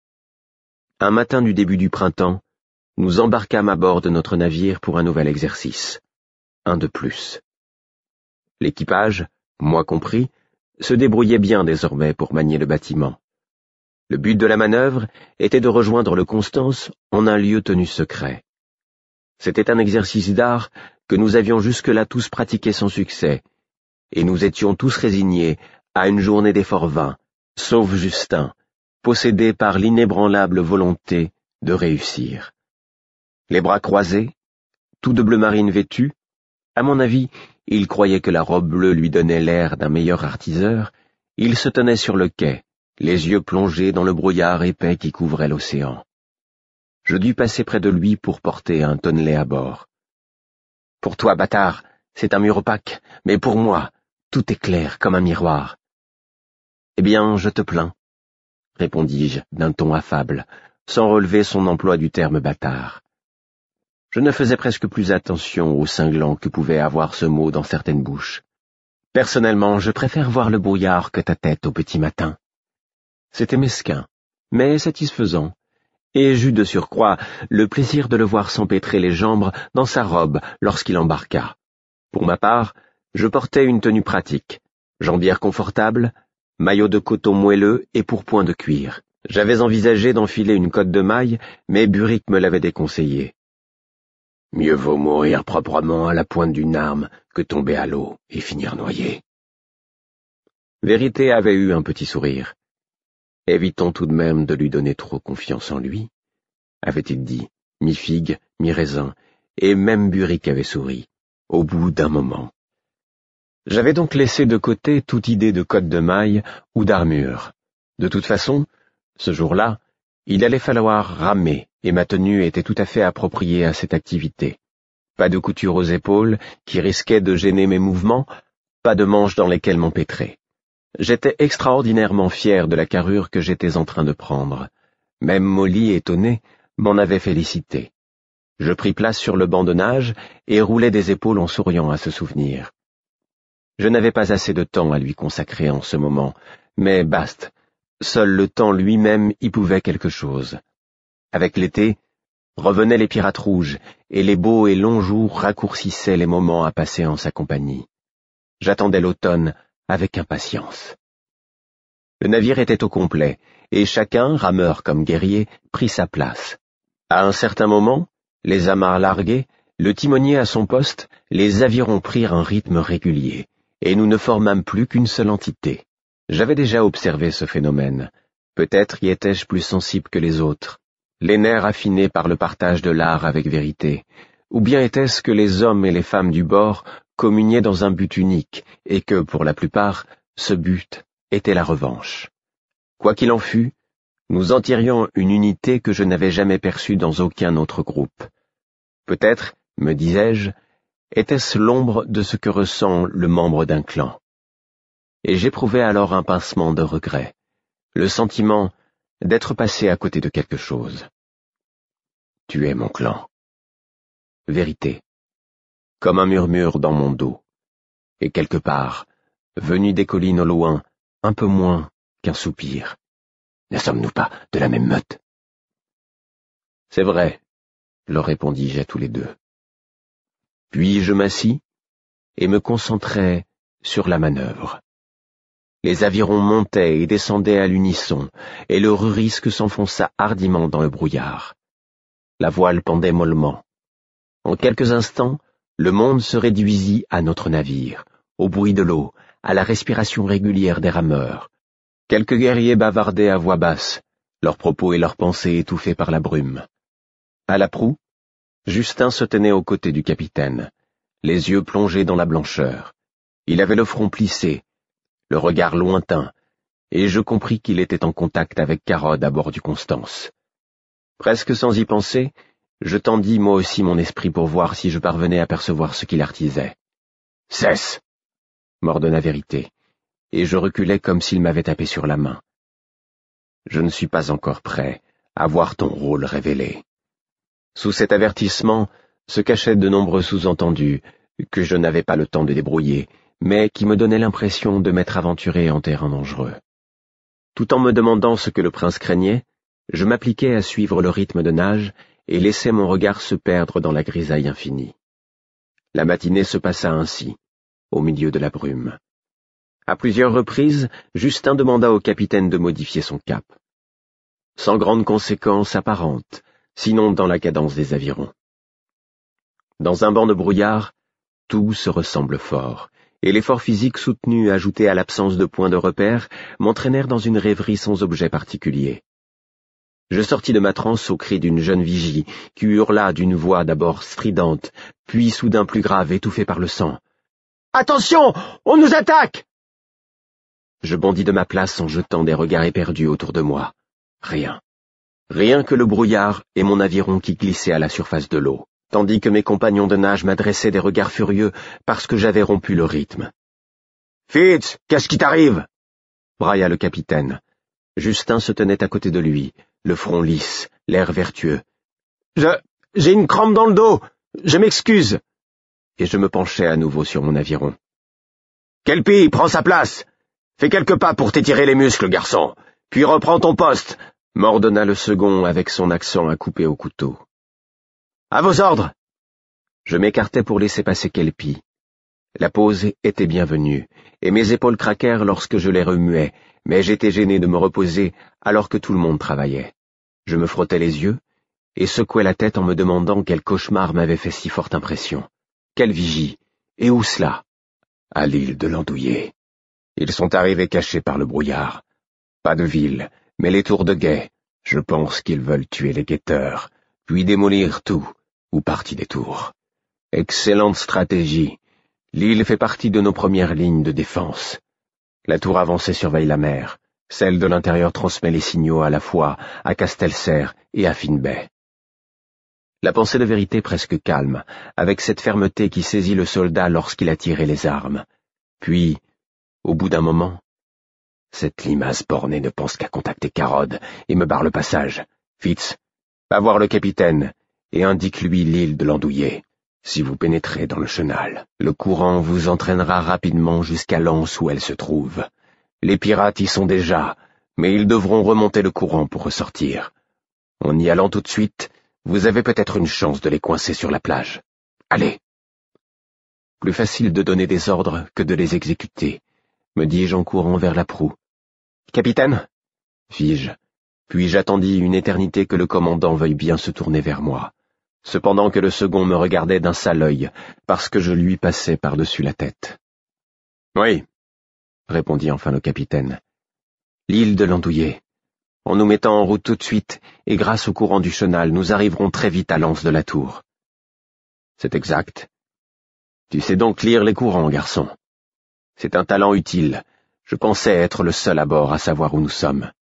Speaker 1: un matin du début du printemps, nous embarquâmes à bord de notre navire pour un nouvel exercice, un de plus. L'équipage, moi compris, se débrouillait bien désormais pour manier le bâtiment. Le but de la manœuvre était de rejoindre le Constance en un lieu tenu secret. C'était un exercice d'art que nous avions jusque-là tous pratiqué sans succès, et nous étions tous résignés à une journée d'efforts vains, sauf Justin, possédé par l'inébranlable volonté de réussir. Les bras croisés, tout de bleu marine vêtu, à mon avis, il croyait que la robe bleue lui donnait l'air d'un meilleur artiseur, il se tenait sur le quai, les yeux plongés dans le brouillard épais qui couvrait l'océan. Je dus passer près de lui pour porter un tonnelet à bord. « Pour toi, bâtard, c'est un mur opaque, mais pour moi, tout est clair comme un miroir. »« Eh bien, je te plains, » répondis-je d'un ton affable, sans relever son emploi du terme bâtard. Je ne faisais presque plus attention au cinglant que pouvait avoir ce mot dans certaines bouches. Personnellement, je préfère voir le brouillard que ta tête au petit matin. C'était mesquin, mais satisfaisant, et j'eus de surcroît le plaisir de le voir s'empêtrer les jambes dans sa robe lorsqu'il embarqua. Pour ma part, je portais une tenue pratique, jambière confortable, maillot de coton moelleux et pourpoint de cuir. J'avais envisagé d'enfiler une cotte de maille, mais Burick me l'avait déconseillé. « Mieux vaut mourir proprement à la pointe d'une arme que tomber à l'eau et finir noyé. » Vérité avait eu un petit sourire. « Évitons tout de même de lui donner trop confiance en lui, » avait-il dit, mi-figue, mi-raisin, et même Burick avait souri, au bout d'un moment. J'avais donc laissé de côté toute idée de cotte de maille ou d'armure. De toute façon, ce jour-là, il allait falloir ramer, et ma tenue était tout à fait appropriée à cette activité. Pas de couture aux épaules, qui risquait de gêner mes mouvements, pas de manches dans lesquelles m'empêtrer. J'étais extraordinairement fier de la carrure que j'étais en train de prendre. Même Molly, étonnée, m'en avait félicité. Je pris place sur le banc de nage et roulai des épaules en souriant à ce souvenir. Je n'avais pas assez de temps à lui consacrer en ce moment, mais bast, seul le temps lui-même y pouvait quelque chose. Avec l'été, revenaient les pirates rouges, et les beaux et longs jours raccourcissaient les moments à passer en sa compagnie. J'attendais l'automne avec impatience. Le navire était au complet, et chacun, rameur comme guerrier, prit sa place. À un certain moment, les amarres larguées, le timonier à son poste, les avirons prirent un rythme régulier, et nous ne formâmes plus qu'une seule entité. J'avais déjà observé ce phénomène. Peut-être y étais-je plus sensible que les autres, les nerfs affinés par le partage de l'art avec vérité, ou bien était-ce que les hommes et les femmes du bord communiaient dans un but unique, et que, pour la plupart, ce but était la revanche. Quoi qu'il en fût, nous en tirions une unité que je n'avais jamais perçue dans aucun autre groupe. Peut-être, me disais-je, était-ce l'ombre de ce que ressent le membre d'un clan. Et j'éprouvais alors un pincement de regret, le sentiment d'être passé à côté de quelque chose. Tu es mon clan. Vérité, comme un murmure dans mon dos, et quelque part, venu des collines au loin, un peu moins qu'un soupir. Ne sommes-nous pas de la même meute? C'est vrai, leur répondis-je à tous les deux. Puis je m'assis et me concentrai sur la manœuvre. Les avirons montaient et descendaient à l'unisson, et le rurisque s'enfonça hardiment dans le brouillard. La voile pendait mollement. En quelques instants, le monde se réduisit à notre navire, au bruit de l'eau, à la respiration régulière des rameurs. Quelques guerriers bavardaient à voix basse, leurs propos et leurs pensées étouffés par la brume. À la proue, Justin se tenait aux côtés du capitaine, les yeux plongés dans la blancheur. Il avait le front plissé, le regard lointain, et je compris qu'il était en contact avec Carod à bord du Constance. Presque sans y penser, je tendis moi aussi mon esprit pour voir si je parvenais à percevoir ce qu'il artisait. « Cesse !» m'ordonna Vérité, et je reculai comme s'il m'avait tapé sur la main. « Je ne suis pas encore prêt à voir ton rôle révélé. » Sous cet avertissement se cachaient de nombreux sous-entendus que je n'avais pas le temps de débrouiller, mais qui me donnaient l'impression de m'être aventuré en terrain dangereux. Tout en me demandant ce que le prince craignait, je m'appliquais à suivre le rythme de nage et laissais mon regard se perdre dans la grisaille infinie. La matinée se passa ainsi, au milieu de la brume. À plusieurs reprises, Justin demanda au capitaine de modifier son cap. Sans grande conséquence apparente, sinon dans la cadence des avirons. Dans un banc de brouillard, tout se ressemble fort, et l'effort physique soutenu ajouté à l'absence de points de repère m'entraînèrent dans une rêverie sans objet particulier. Je sortis de ma transe au cri d'une jeune vigie qui hurla d'une voix d'abord stridente, puis soudain plus grave, étouffée par le sang. « Attention, on nous attaque !» Je bondis de ma place en jetant des regards éperdus autour de moi. Rien. Rien que le brouillard et mon aviron qui glissait à la surface de l'eau, tandis que mes compagnons de nage m'adressaient des regards furieux parce que j'avais rompu le rythme. « Fitz, qu'est-ce qui t'arrive » brailla le capitaine. Justin se tenait à côté de lui, le front lisse, l'air vertueux. « J'ai une crampe dans le dos, je m'excuse !» Et je me penchai à nouveau sur mon aviron. « Kelpie, prends sa place. Fais quelques pas pour t'étirer les muscles, garçon, puis reprends ton poste, m'ordonna le second avec son accent à couper au couteau. « À vos ordres !» Je m'écartai pour laisser passer Kelpie. La pause était bienvenue, et mes épaules craquèrent lorsque je les remuais, mais j'étais gêné de me reposer alors que tout le monde travaillait. Je me frottais les yeux et secouais la tête en me demandant quel cauchemar m'avait fait si forte impression. Quelle vigie! Et où cela? À l'île de l'Andouillé. Ils sont arrivés cachés par le brouillard. Pas de ville, mais les tours de guet. Je pense qu'ils veulent tuer les guetteurs, puis démolir tout, ou partie des tours. Excellente stratégie. L'île fait partie de nos premières lignes de défense. La tour avancée surveille la mer. Celle de l'intérieur transmet les signaux à la fois à Castelcer et à Finbay. La pensée de vérité presque calme, avec cette fermeté qui saisit le soldat lorsqu'il a tiré les armes. Puis, au bout d'un moment, cette limace bornée ne pense qu'à contacter Carod et me barre le passage. Fitz, va voir le capitaine et indique-lui l'île de l'Andouillé. Si vous pénétrez dans le chenal, le courant vous entraînera rapidement jusqu'à l'anse où elle se trouve. Les pirates y sont déjà, mais ils devront remonter le courant pour ressortir. En y allant tout de suite, vous avez peut-être une chance de les coincer sur la plage. Allez. Plus facile de donner des ordres que de les exécuter, me dis-je en courant vers la proue. Capitaine, fis-je, puis j'attendis une éternité que le commandant veuille bien se tourner vers moi, cependant que le second me regardait d'un sale œil, parce que je lui passais par-dessus la tête. Oui, répondit enfin le capitaine. L'île de l'Andouillé. En nous mettant en route tout de suite, et grâce au courant du chenal, nous arriverons très vite à l'anse de la tour. C'est exact. Tu sais donc lire les courants, garçon. C'est un talent utile. Je pensais être le seul à bord à savoir où nous sommes.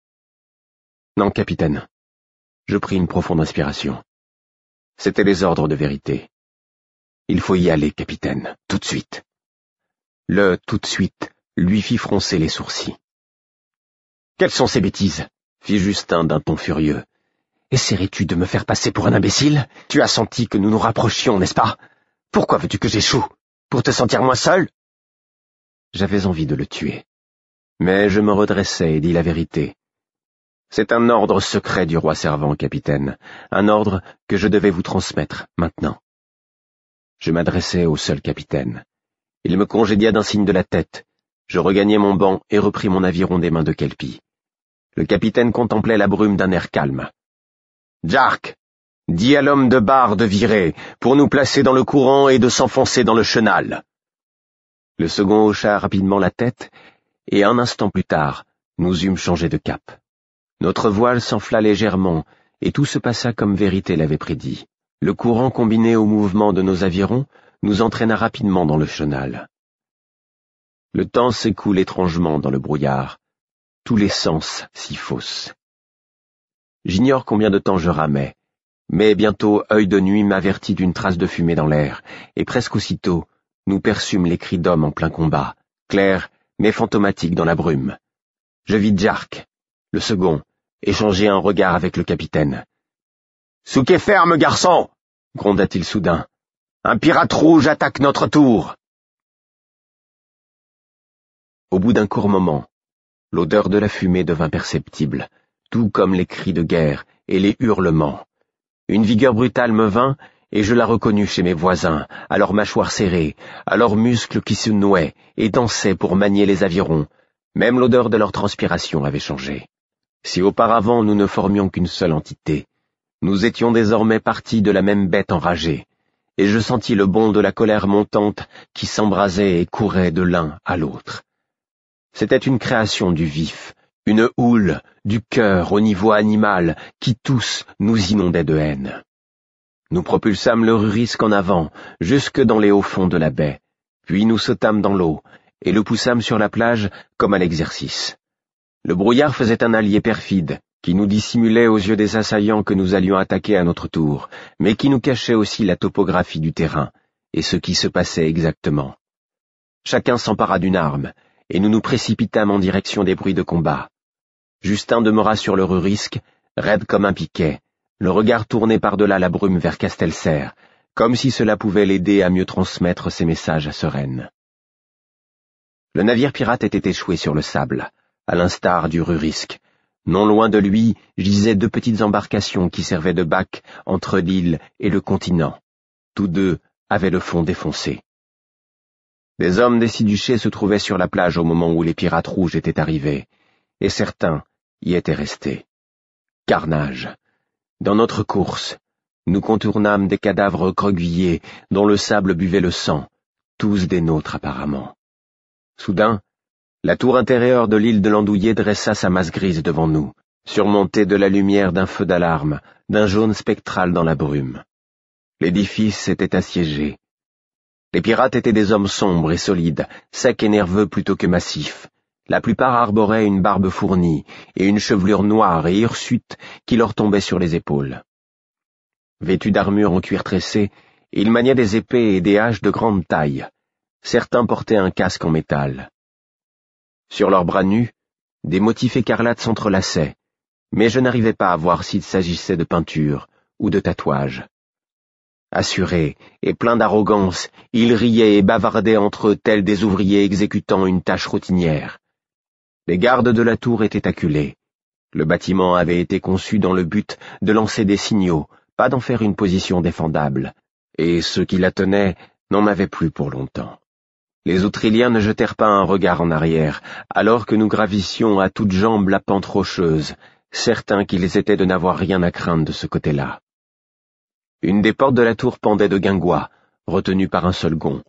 Speaker 1: Non, capitaine. Je pris une profonde inspiration. C'étaient les ordres de vérité. Il faut y aller, capitaine, tout de suite. Le « tout de suite » lui fit froncer les sourcils. Quelles sont ces bêtises? Fit Justin d'un ton furieux. Essaierais-tu de me faire passer pour un imbécile? Tu as senti que nous nous rapprochions, n'est-ce pas? Pourquoi veux-tu que j'échoue? Pour te sentir moins seul? J'avais envie de le tuer. Mais je me redressai et dis la vérité. C'est un ordre secret du roi servant, capitaine, un ordre que je devais vous transmettre, maintenant. Je m'adressai au seul capitaine. Il me congédia d'un signe de la tête. Je regagnai mon banc et repris mon aviron des mains de Kelpie. Le capitaine contemplait la brume d'un air calme. « Jark, dis à l'homme de barre de virer, pour nous placer dans le courant et de s'enfoncer dans le chenal. » Le second hocha rapidement la tête, et un instant plus tard, nous eûmes changé de cap. Notre voile s'enfla légèrement, et tout se passa comme vérité l'avait prédit. Le courant combiné au mouvement de nos avirons nous entraîna rapidement dans le chenal. Le temps s'écoule étrangement dans le brouillard, tous les sens s'y faussent. J'ignore combien de temps je ramais, mais bientôt œil de nuit m'avertit d'une trace de fumée dans l'air, et presque aussitôt, nous perçûmes les cris d'hommes en plein combat, clairs mais fantomatiques dans la brume. Je vis Jark, le second, échanger un regard avec le capitaine. « Souquez ferme, garçon !» gronda-t-il soudain. « Un pirate rouge attaque notre tour !» Au bout d'un court moment, l'odeur de la fumée devint perceptible, tout comme les cris de guerre et les hurlements. Une vigueur brutale me vint, et je la reconnus chez mes voisins, à leurs mâchoires serrées, à leurs muscles qui se nouaient et dansaient pour manier les avirons. Même l'odeur de leur transpiration avait changé. Si auparavant nous ne formions qu'une seule entité, nous étions désormais partis de la même bête enragée, et je sentis le bond de la colère montante qui s'embrasait et courait de l'un à l'autre. C'était une création du vif, une houle du cœur au niveau animal qui tous nous inondait de haine. Nous propulsâmes le Rurisque en avant, jusque dans les hauts fonds de la baie, puis nous sautâmes dans l'eau, et le poussâmes sur la plage comme à l'exercice. Le brouillard faisait un allié perfide, qui nous dissimulait aux yeux des assaillants que nous allions attaquer à notre tour, mais qui nous cachait aussi la topographie du terrain, et ce qui se passait exactement. Chacun s'empara d'une arme, et nous nous précipitâmes en direction des bruits de combat. Justin demeura sur le Rurisque, raide comme un piquet, le regard tourné par-delà la brume vers Castelcer, comme si cela pouvait l'aider à mieux transmettre ses messages à Sereine. Le navire pirate était échoué sur le sable, à l'instar du Rurisque. Non loin de lui gisaient 2 petites embarcations qui servaient de bac entre l'île et le continent. Tous 2 avaient le fond défoncé. Des hommes des 6 duchés se trouvaient sur la plage au moment où les pirates rouges étaient arrivés, et certains y étaient restés. Carnage. Dans notre course, nous contournâmes des cadavres recroquevillés dont le sable buvait le sang, tous des nôtres apparemment. Soudain, la tour intérieure de l'île de l'Andouillé dressa sa masse grise devant nous, surmontée de la lumière d'un feu d'alarme, d'un jaune spectral dans la brume. L'édifice était assiégé. Les pirates étaient des hommes sombres et solides, secs et nerveux plutôt que massifs. La plupart arboraient une barbe fournie et une chevelure noire et hirsute qui leur tombait sur les épaules. Vêtus d'armure en cuir tressé, ils maniaient des épées et des haches de grande taille. Certains portaient un casque en métal. Sur leurs bras nus, des motifs écarlates s'entrelaçaient, mais je n'arrivais pas à voir s'il s'agissait de peinture ou de tatouage. Assurés et pleins d'arrogance, ils riaient et bavardaient entre eux tels des ouvriers exécutant une tâche routinière. Les gardes de la tour étaient acculés. Le bâtiment avait été conçu dans le but de lancer des signaux, pas d'en faire une position défendable, et ceux qui la tenaient n'en avaient plus pour longtemps. Les Outréliens ne jetèrent pas un regard en arrière, alors que nous gravissions à toutes jambes la pente rocheuse, certains qu'ils étaient de n'avoir rien à craindre de ce côté-là. Une des portes de la tour pendait de guingois, retenue par un seul gond.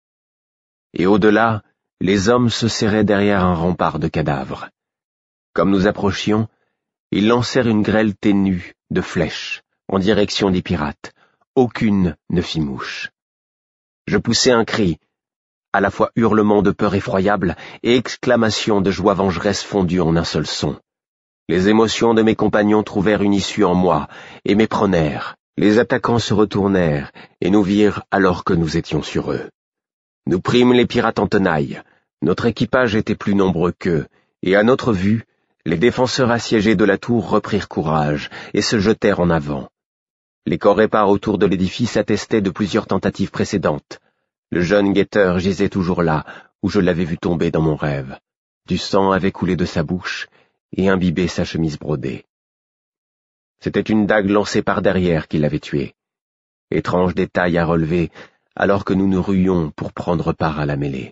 Speaker 1: Et au-delà, les hommes se serraient derrière un rempart de cadavres. Comme nous approchions, ils lancèrent une grêle ténue de flèches en direction des pirates. Aucune ne fit mouche. Je poussai un cri, à la fois hurlement de peur effroyable et exclamation de joie vengeresse fondue en un seul son. Les émotions de mes compagnons trouvèrent une issue en moi et m'éprenèrent. Les attaquants se retournèrent et nous virent alors que nous étions sur eux. Nous prîmes les pirates en tenaille. Notre équipage était plus nombreux qu'eux, et à notre vue, les défenseurs assiégés de la tour reprirent courage et se jetèrent en avant. Les corps épars autour de l'édifice attestaient de plusieurs tentatives précédentes. Le jeune guetteur gisait toujours là, où je l'avais vu tomber dans mon rêve. Du sang avait coulé de sa bouche et imbibé sa chemise brodée. C'était une dague lancée par derrière qui l'avait tué. Étrange détail à relever, alors que nous nous ruions pour prendre part à la mêlée.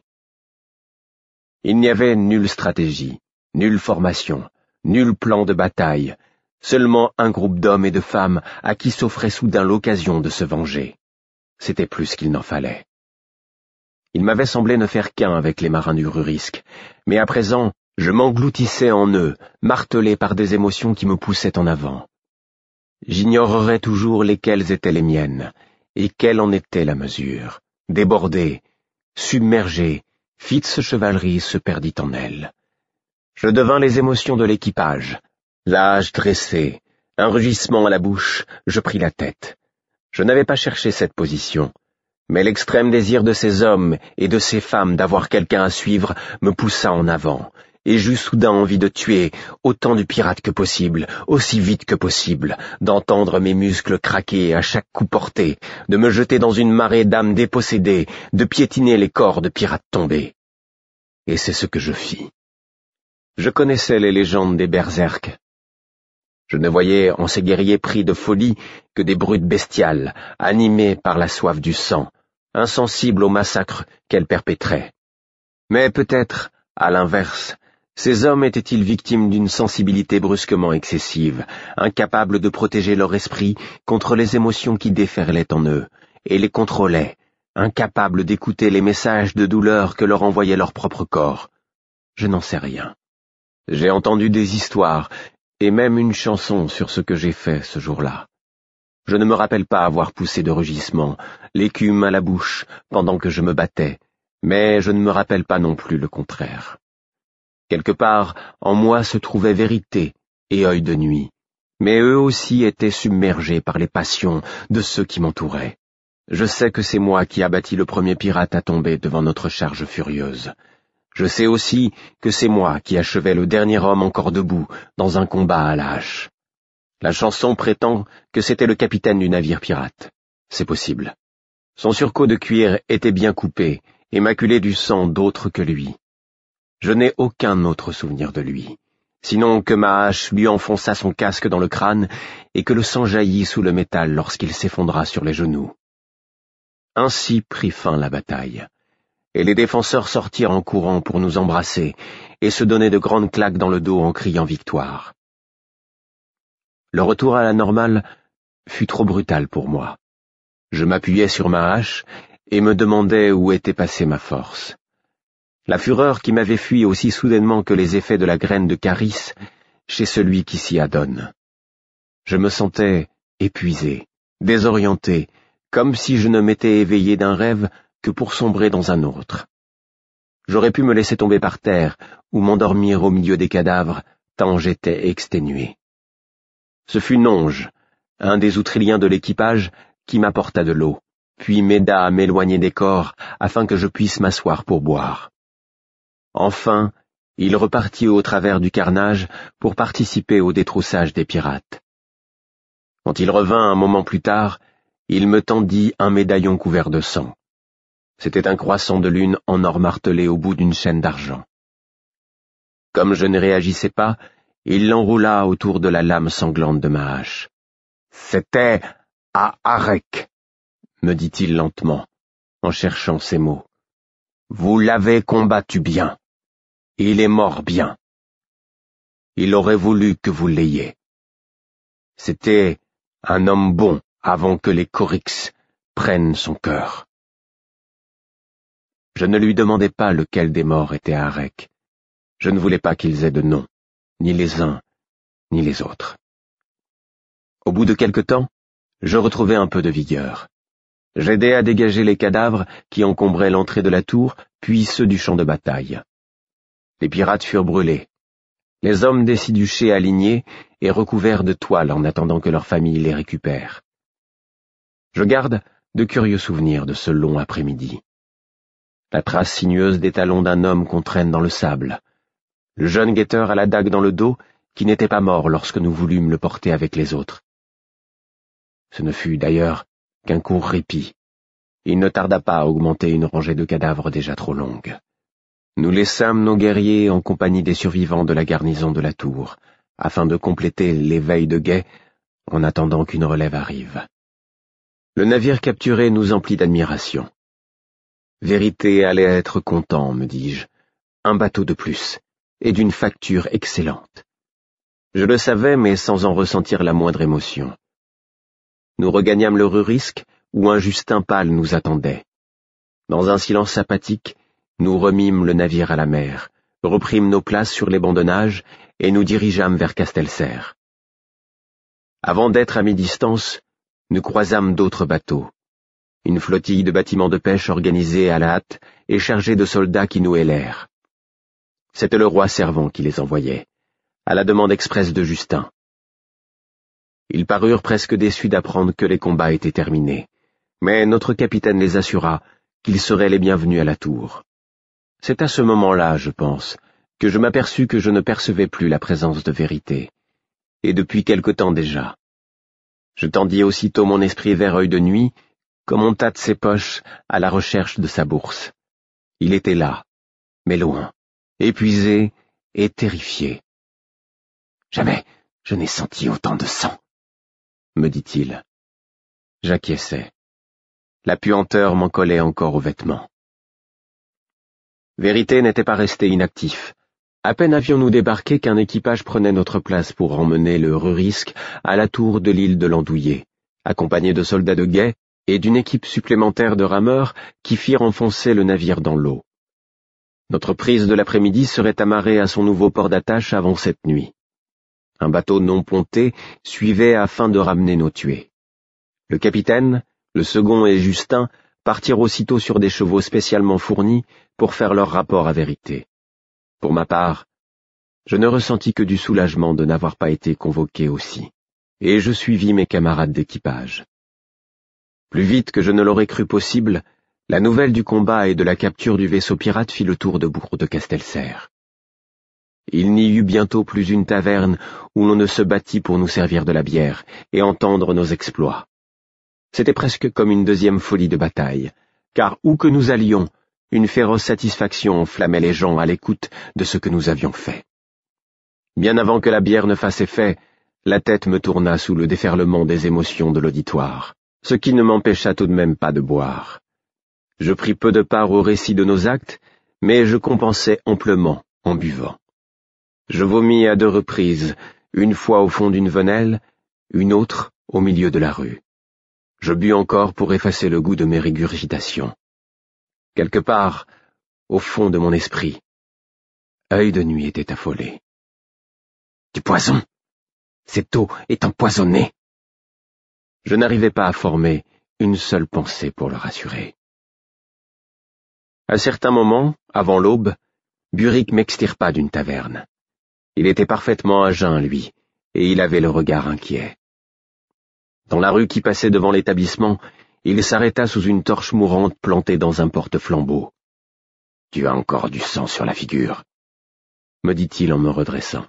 Speaker 1: Il n'y avait nulle stratégie, nulle formation, nul plan de bataille, seulement un groupe d'hommes et de femmes à qui s'offrait soudain l'occasion de se venger. C'était plus qu'il n'en fallait. Il m'avait semblé ne faire qu'un avec les marins du Rurisque, mais à présent, je m'engloutissais en eux, martelé par des émotions qui me poussaient en avant. J'ignorerais toujours lesquelles étaient les miennes, et quelle en était la mesure. Débordée, submergée, Fitz chevalerie se perdit en elle. Je devins les émotions de l'équipage. L'âge dressé, un rugissement à la bouche, je pris la tête. Je n'avais pas cherché cette position, mais l'extrême désir de ces hommes et de ces femmes d'avoir quelqu'un à suivre me poussa en avant, et j'eus soudain envie de tuer autant du pirate que possible, aussi vite que possible, d'entendre mes muscles craquer à chaque coup porté, de me jeter dans une marée d'âmes dépossédées, de piétiner les corps de pirates tombés. Et c'est ce que je fis. Je connaissais les légendes des berserks. Je ne voyais en ces guerriers pris de folie que des brutes bestiales, animées par la soif du sang, insensibles au massacre qu'elles perpétraient. Mais peut-être, à l'inverse, ces hommes étaient-ils victimes d'une sensibilité brusquement excessive, incapables de protéger leur esprit contre les émotions qui déferlaient en eux, et les contrôlaient, incapables d'écouter les messages de douleur que leur envoyait leur propre corps. Je n'en sais rien. J'ai entendu des histoires, et même une chanson sur ce que j'ai fait ce jour-là. Je ne me rappelle pas avoir poussé de rugissement, l'écume à la bouche, pendant que je me battais, mais je ne me rappelle pas non plus le contraire. Quelque part, en moi se trouvait vérité et œil de nuit, mais eux aussi étaient submergés par les passions de ceux qui m'entouraient. Je sais que c'est moi qui abattis le premier pirate à tomber devant notre charge furieuse. Je sais aussi que c'est moi qui achevai le dernier homme encore debout dans un combat à la hache. La chanson prétend que c'était le capitaine du navire pirate. C'est possible. Son surcot de cuir était bien coupé et maculé du sang d'autres que lui. Je n'ai aucun autre souvenir de lui, sinon que ma hache lui enfonça son casque dans le crâne et que le sang jaillit sous le métal lorsqu'il s'effondra sur les genoux. Ainsi prit fin la bataille, et les défenseurs sortirent en courant pour nous embrasser et se donner de grandes claques dans le dos en criant victoire. Le retour à la normale fut trop brutal pour moi. Je m'appuyais sur ma hache et me demandais où était passée ma force. La fureur qui m'avait fui aussi soudainement que les effets de la graine de carice chez celui qui s'y adonne. Je me sentais épuisé, désorienté, comme si je ne m'étais éveillé d'un rêve que pour sombrer dans un autre. J'aurais pu me laisser tomber par terre ou m'endormir au milieu des cadavres, tant j'étais exténué. Ce fut Nonge, un des outriliens de l'équipage, qui m'apporta de l'eau, puis m'aida à m'éloigner des corps afin que je puisse m'asseoir pour boire. Enfin, il repartit au travers du carnage pour participer au détroussage des pirates. Quand il revint un moment plus tard, il me tendit un médaillon couvert de sang. C'était un croissant de lune en or martelé au bout d'une chaîne d'argent. Comme je ne réagissais pas, il l'enroula autour de la lame sanglante de ma hache. « C'était à Arec, » me dit-il lentement, en cherchant ses mots. « Vous l'avez combattu bien. Il est mort bien. Il aurait voulu que vous l'ayez. C'était un homme bon avant que les Coryx prennent son cœur. » Je ne lui demandai pas lequel des morts était Arec. Je ne voulais pas qu'ils aient de nom, ni les uns, ni les autres. Au bout de quelque temps, je retrouvai un peu de vigueur. J'aidai à dégager les cadavres qui encombraient l'entrée de la tour, puis ceux du champ de bataille. Les pirates furent brûlés. Les hommes des Siduchés alignés et recouverts de toile en attendant que leur famille les récupère. Je garde de curieux souvenirs de ce long après-midi. La trace sinueuse des talons d'un homme qu'on traîne dans le sable. Le jeune guetteur à la dague dans le dos, qui n'était pas mort lorsque nous voulûmes le porter avec les autres. Ce ne fut d'ailleurs qu'un court répit. Il ne tarda pas à augmenter une rangée de cadavres déjà trop longue. Nous laissâmes nos guerriers en compagnie des survivants de la garnison de la tour, afin de compléter les veilles de guet en attendant qu'une relève arrive. Le navire capturé nous emplit d'admiration. Vérité allait être content, me dis-je. Un bateau de plus, et d'une facture excellente. Je le savais, mais sans en ressentir la moindre émotion. Nous regagnâmes le Rurisque, où un Justin pâle nous attendait. Dans un silence apathique, nous remîmes le navire à la mer, reprîmes nos places sur les bancs de nage et nous dirigeâmes vers Castelserre. Avant d'être à mi-distance, nous croisâmes d'autres bateaux. Une flottille de bâtiments de pêche organisée à la hâte et chargée de soldats qui nouaient l'air. C'était le roi Servant qui les envoyait, à la demande expresse de Justin. Ils parurent presque déçus d'apprendre que les combats étaient terminés, mais notre capitaine les assura qu'ils seraient les bienvenus à la tour. C'est à ce moment-là, je pense, que je m'aperçus que je ne percevais plus la présence de Vérité, et depuis quelque temps déjà. Je tendis aussitôt mon esprit vers Œil de Nuit, comme on tâte ses poches à la recherche de sa bourse. Il était là, mais loin, épuisé et terrifié. « Jamais je n'ai senti autant de sang, » me dit-il. J'acquiesçai. La puanteur m'en collait encore aux vêtements. Vérité n'était pas resté inactif. À peine avions-nous débarqué qu'un équipage prenait notre place pour emmener le Rurisque à la tour de l'île de l'Andouillé, accompagné de soldats de guet et d'une équipe supplémentaire de rameurs qui firent enfoncer le navire dans l'eau. Notre prise de l'après-midi serait amarrée à son nouveau port d'attache avant cette nuit. Un bateau non ponté suivait afin de ramener nos tués. Le capitaine, le second et Justin partirent aussitôt sur des chevaux spécialement fournis pour faire leur rapport à Vérité. Pour ma part, je ne ressentis que du soulagement de n'avoir pas été convoqué aussi, et je suivis mes camarades d'équipage. Plus vite que je ne l'aurais cru possible, la nouvelle du combat et de la capture du vaisseau pirate fit le tour de bourg de Castelserre. Il n'y eut bientôt plus une taverne où l'on ne se battît pour nous servir de la bière et entendre nos exploits. C'était presque comme une deuxième folie de bataille, car où que nous allions, une féroce satisfaction enflammait les gens à l'écoute de ce que nous avions fait. Bien avant que la bière ne fasse effet, la tête me tourna sous le déferlement des émotions de l'auditoire, ce qui ne m'empêcha tout de même pas de boire. Je pris peu de part au récit de nos actes, mais je compensais amplement en buvant. Je vomis à 2 reprises, une fois au fond d'une venelle, une autre au milieu de la rue. Je bus encore pour effacer le goût de mes régurgitations. Quelque part, au fond de mon esprit, Œil de Nuit était affolé. « Du poison! Cette eau est empoisonnée !» Je n'arrivais pas à former une seule pensée pour le rassurer. À certains moments, avant l'aube, Burick m'extirpa d'une taverne. Il était parfaitement à jeun, lui, et il avait le regard inquiet. Dans la rue qui passait devant l'établissement, il s'arrêta sous une torche mourante plantée dans un porte-flambeau. « Tu as encore du sang sur la figure, » me dit-il en me redressant.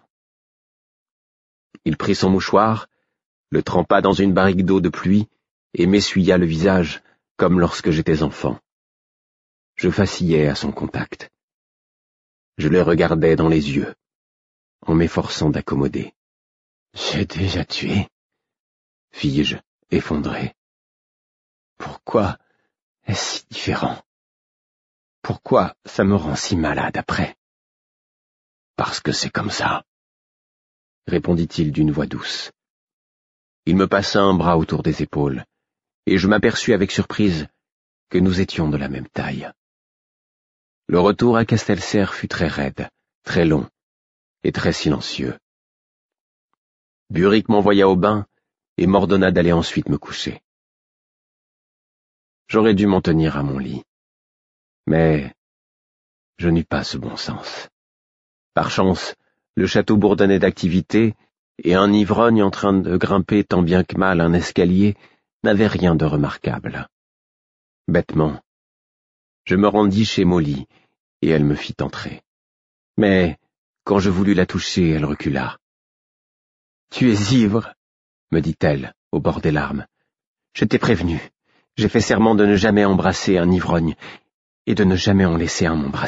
Speaker 1: Il prit son mouchoir, le trempa dans une barrique d'eau de pluie et m'essuya le visage comme lorsque j'étais enfant. Je vacillais à son contact. Je le regardais dans les yeux, en m'efforçant d'accommoder. « J'ai déjà tué ?» fis-je, effondré. « Pourquoi est-ce si différent? Pourquoi ça me rend si malade après ?»« Parce que c'est comme ça, » répondit-il d'une voix douce. Il me passa un bras autour des épaules, et je m'aperçus avec surprise que nous étions de la même taille. Le retour à Castelserre fut très raide, très long et très silencieux. Burick m'envoya au bain et m'ordonna d'aller ensuite me coucher. J'aurais dû m'en tenir à mon lit, mais je n'eus pas ce bon sens. Par chance, le château bourdonnait d'activité, et un ivrogne en train de grimper tant bien que mal un escalier n'avait rien de remarquable. Bêtement, je me rendis chez Molly, et elle me fit entrer. Mais, quand je voulus la toucher, elle recula. « Tu es ivre, » me dit-elle, au bord des larmes. « Je t'ai prévenu. J'ai fait serment de ne jamais embrasser un ivrogne, et de ne jamais en laisser un m'embrasser. »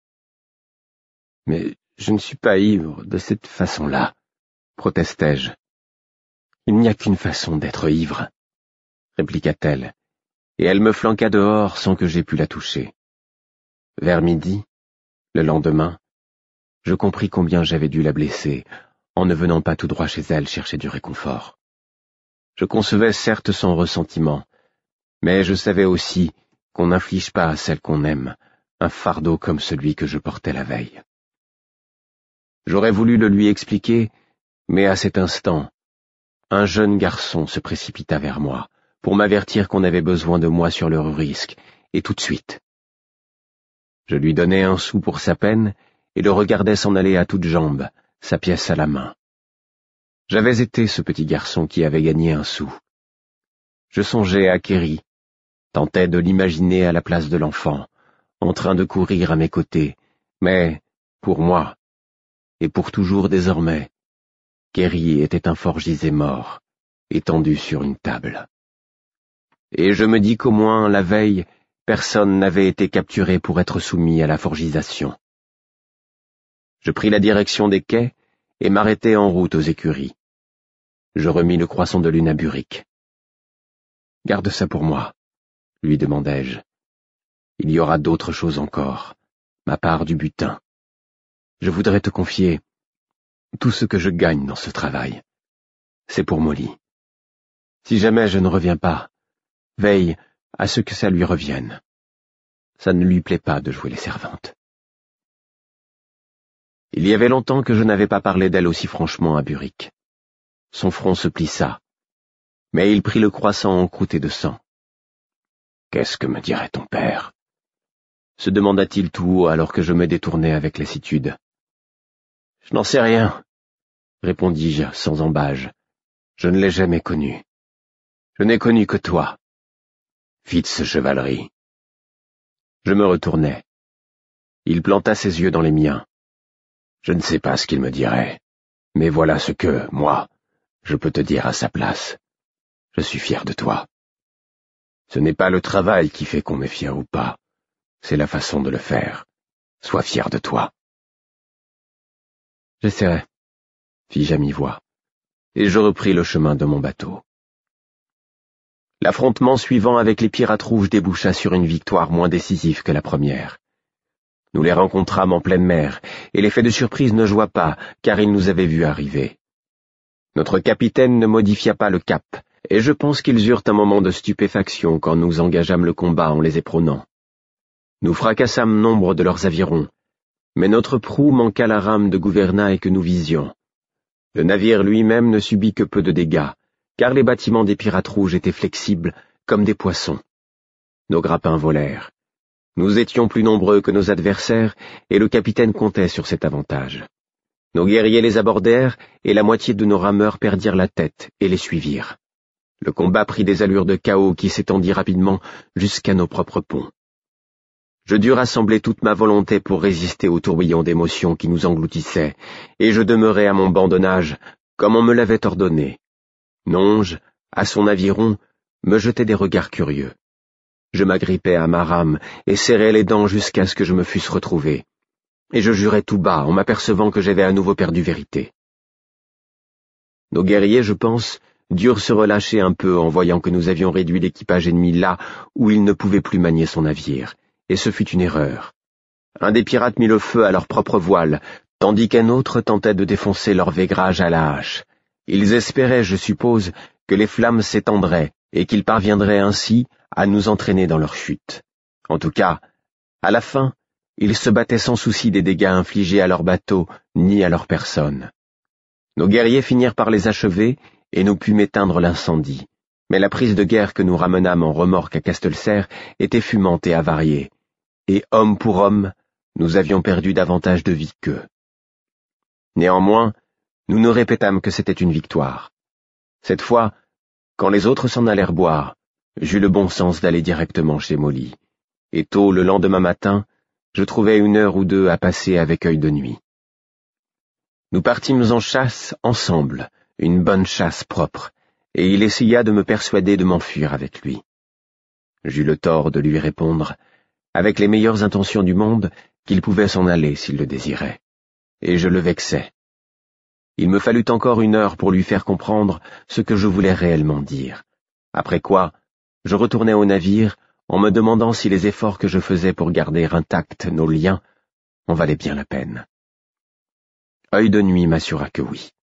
Speaker 1: « Mais je ne suis pas ivre de cette façon-là, » protestai-je. « Il n'y a qu'une façon d'être ivre, » répliqua-t-elle, et elle me flanqua dehors sans que j'aie pu la toucher. Vers midi, le lendemain, je compris combien j'avais dû la blesser en ne venant pas tout droit chez elle chercher du réconfort. Je concevais certes son ressentiment, mais je savais aussi qu'on n'inflige pas à celle qu'on aime un fardeau comme celui que je portais la veille. J'aurais voulu le lui expliquer, mais à cet instant, un jeune garçon se précipita vers moi pour m'avertir qu'on avait besoin de moi sur le risque, et tout de suite. Je lui donnai 1 sou pour sa peine et le regardai s'en aller à toutes jambes, sa pièce à la main. J'avais été ce petit garçon qui avait gagné 1 sou. Je songeais à Kerry, tentais de l'imaginer à la place de l'enfant, en train de courir à mes côtés, mais, pour moi, et pour toujours désormais, Kerry était un forgisé mort, étendu sur une table. Et je me dis qu'au moins, la veille, personne n'avait été capturé pour être soumis à la forgisation. Je pris la direction des quais et m'arrêtai en route aux écuries. Je remis le croissant de lune à Burick. « Garde ça pour moi, » lui demandai-je. « Il y aura d'autres choses encore, ma part du butin. Je voudrais te confier tout ce que je gagne dans ce travail. C'est pour Molly. Si jamais je ne reviens pas, veille à ce que ça lui revienne. Ça ne lui plaît pas de jouer les servantes. » Il y avait longtemps que je n'avais pas parlé d'elle aussi franchement à Burick. Son front se plissa, mais il prit le croissant encrouté de sang. « Qu'est-ce que me dirait ton père ?» se demanda-t-il tout haut alors que je me détournais avec lassitude. « Je n'en sais rien, » répondis-je sans embâge. « Je ne l'ai jamais connu. Je n'ai connu que toi. Fitz chevalerie. » Je me retournai. Il planta ses yeux dans les miens. Je ne sais pas ce qu'il me dirait, mais voilà ce que, moi, je peux te dire à sa place. Je suis fier de toi. Ce n'est pas le travail qui fait qu'on est fier ou pas, c'est la façon de le faire. Sois fier de toi. J'essaierai. fis-je à mi-voix, et je repris le chemin de mon bateau. L'affrontement suivant avec les pirates rouges déboucha sur une victoire moins décisive que la première. Nous les rencontrâmes en pleine mer, et l'effet de surprise ne joua pas, car ils nous avaient vus arriver. Notre capitaine ne modifia pas le cap, et je pense qu'ils eurent un moment de stupéfaction quand nous engageâmes le combat en les éperonant. Nous fracassâmes nombre de leurs avirons, mais notre proue manqua la rame de gouvernail que nous visions. Le navire lui-même ne subit que peu de dégâts, car les bâtiments des pirates rouges étaient flexibles comme des poissons. Nos grappins volèrent. Nous étions plus nombreux que nos adversaires, et le capitaine comptait sur cet avantage. Nos guerriers les abordèrent, et la moitié de nos rameurs perdirent la tête et les suivirent. Le combat prit des allures de chaos qui s'étendit rapidement jusqu'à nos propres ponts. Je dus rassembler toute ma volonté pour résister au tourbillon d'émotions qui nous engloutissait, et je demeurai à mon banc de nage, comme on me l'avait ordonné. Nonge, à son aviron, me jetait des regards curieux. Je m'agrippais à ma rame et serrais les dents jusqu'à ce que je me fusse retrouvé, et je jurais tout bas en m'apercevant que j'avais à nouveau perdu vérité. Nos guerriers, je pense, durent se relâcher un peu en voyant que nous avions réduit l'équipage ennemi là où il ne pouvait plus manier son navire, et ce fut une erreur. Un des pirates mit le feu à leur propre voile, tandis qu'un autre tentait de défoncer leur vaigrage à la hache. Ils espéraient, je suppose, que les flammes s'étendraient et qu'ils parviendraient ainsi à nous entraîner dans leur chute. En tout cas, à la fin, ils se battaient sans souci des dégâts infligés à leur bateau ni à leur personne. Nos guerriers finirent par les achever et nous pûmes éteindre l'incendie, mais la prise de guerre que nous ramenâmes en remorque à Castelserre était fumante et avariée, et homme pour homme, nous avions perdu davantage de vie qu'eux. Néanmoins, nous nous répétâmes que c'était une victoire. Cette fois, quand les autres s'en allèrent boire, j'eus le bon sens d'aller directement chez Molly, et tôt le lendemain matin, je trouvai 1 heure ou 2 à passer avec œil de nuit. Nous partîmes en chasse ensemble, une bonne chasse propre, et il essaya de me persuader de m'enfuir avec lui. J'eus le tort de lui répondre, avec les meilleures intentions du monde, qu'il pouvait s'en aller s'il le désirait, et je le vexai. Il me fallut encore 1 heure pour lui faire comprendre ce que je voulais réellement dire, après quoi je retournai au navire en me demandant si les efforts que je faisais pour garder intacts nos liens en valaient bien la peine. Œil de nuit m'assura que oui.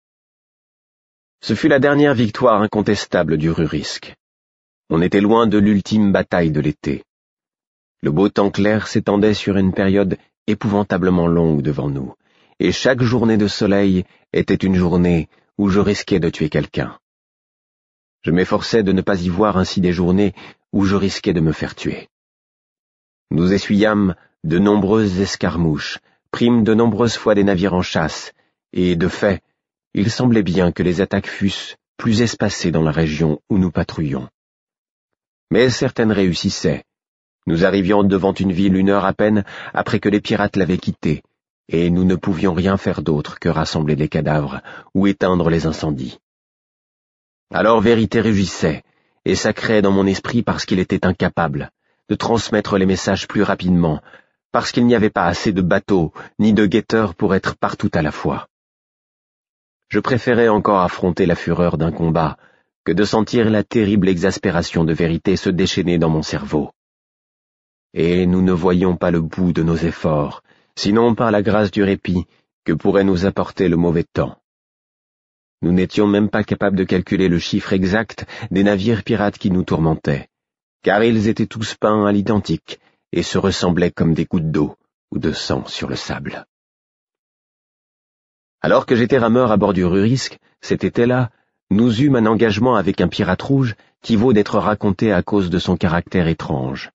Speaker 1: Ce fut la dernière victoire incontestable du Rurisque. On était loin de l'ultime bataille de l'été. Le beau temps clair s'étendait sur une période épouvantablement longue devant nous, et chaque journée de soleil était une journée où je risquais de tuer quelqu'un. Je m'efforçais de ne pas y voir ainsi des journées où je risquais de me faire tuer. Nous essuyâmes de nombreuses escarmouches, prîmes de nombreuses fois des navires en chasse, et, de fait, il semblait bien que les attaques fussent plus espacées dans la région où nous patrouillions. Mais certaines réussissaient. Nous arrivions devant une ville 1 heure à peine après que les pirates l'avaient quittée, et nous ne pouvions rien faire d'autre que rassembler les cadavres ou éteindre les incendies. Alors Vérité rugissait, et sacrait dans mon esprit parce qu'il était incapable de transmettre les messages plus rapidement, parce qu'il n'y avait pas assez de bateaux ni de guetteurs pour être partout à la fois. Je préférais encore affronter la fureur d'un combat que de sentir la terrible exaspération de Vérité se déchaîner dans mon cerveau. Et nous ne voyions pas le bout de nos efforts, sinon par la grâce du répit que pourrait nous apporter le mauvais temps. Nous n'étions même pas capables de calculer le chiffre exact des navires pirates qui nous tourmentaient, car ils étaient tous peints à l'identique et se ressemblaient comme des gouttes d'eau ou de sang sur le sable. Alors que j'étais rameur à bord du Rurisque, cet été-là, nous eûmes un engagement avec un pirate rouge qui vaut d'être raconté à cause de son caractère étrange.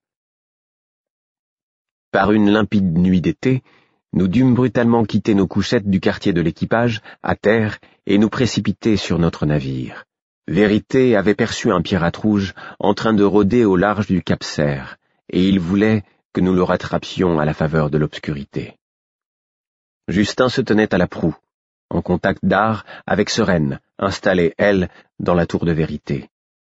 Speaker 1: Par une limpide nuit d'été, nous dûmes brutalement quitter nos couchettes du quartier de l'équipage, à terre, et nous précipiter sur notre navire. Vérité avait perçu un pirate rouge en train de rôder au large du Cap Serre, et il voulait que nous le rattrapions à la faveur de l'obscurité. Justin se tenait à la proue, en contact d'art avec Sereine, installée, elle, dans la tour de Vérité.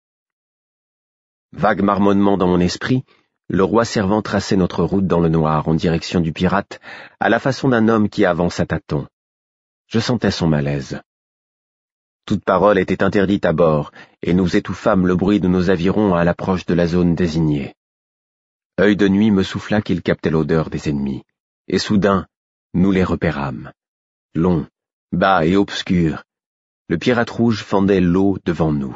Speaker 1: Vague marmonnement dans mon esprit, le roi servant traçait notre route dans le noir en direction du pirate, à la façon d'un homme qui avance à tâtons. Je sentais son malaise. Toute parole était interdite à bord, et nous étouffâmes le bruit de nos avirons à l'approche de la zone désignée. Œil de nuit me souffla qu'il captait l'odeur des ennemis, et soudain, nous les repérâmes. Long, bas et obscur, le pirate rouge fendait l'eau devant nous.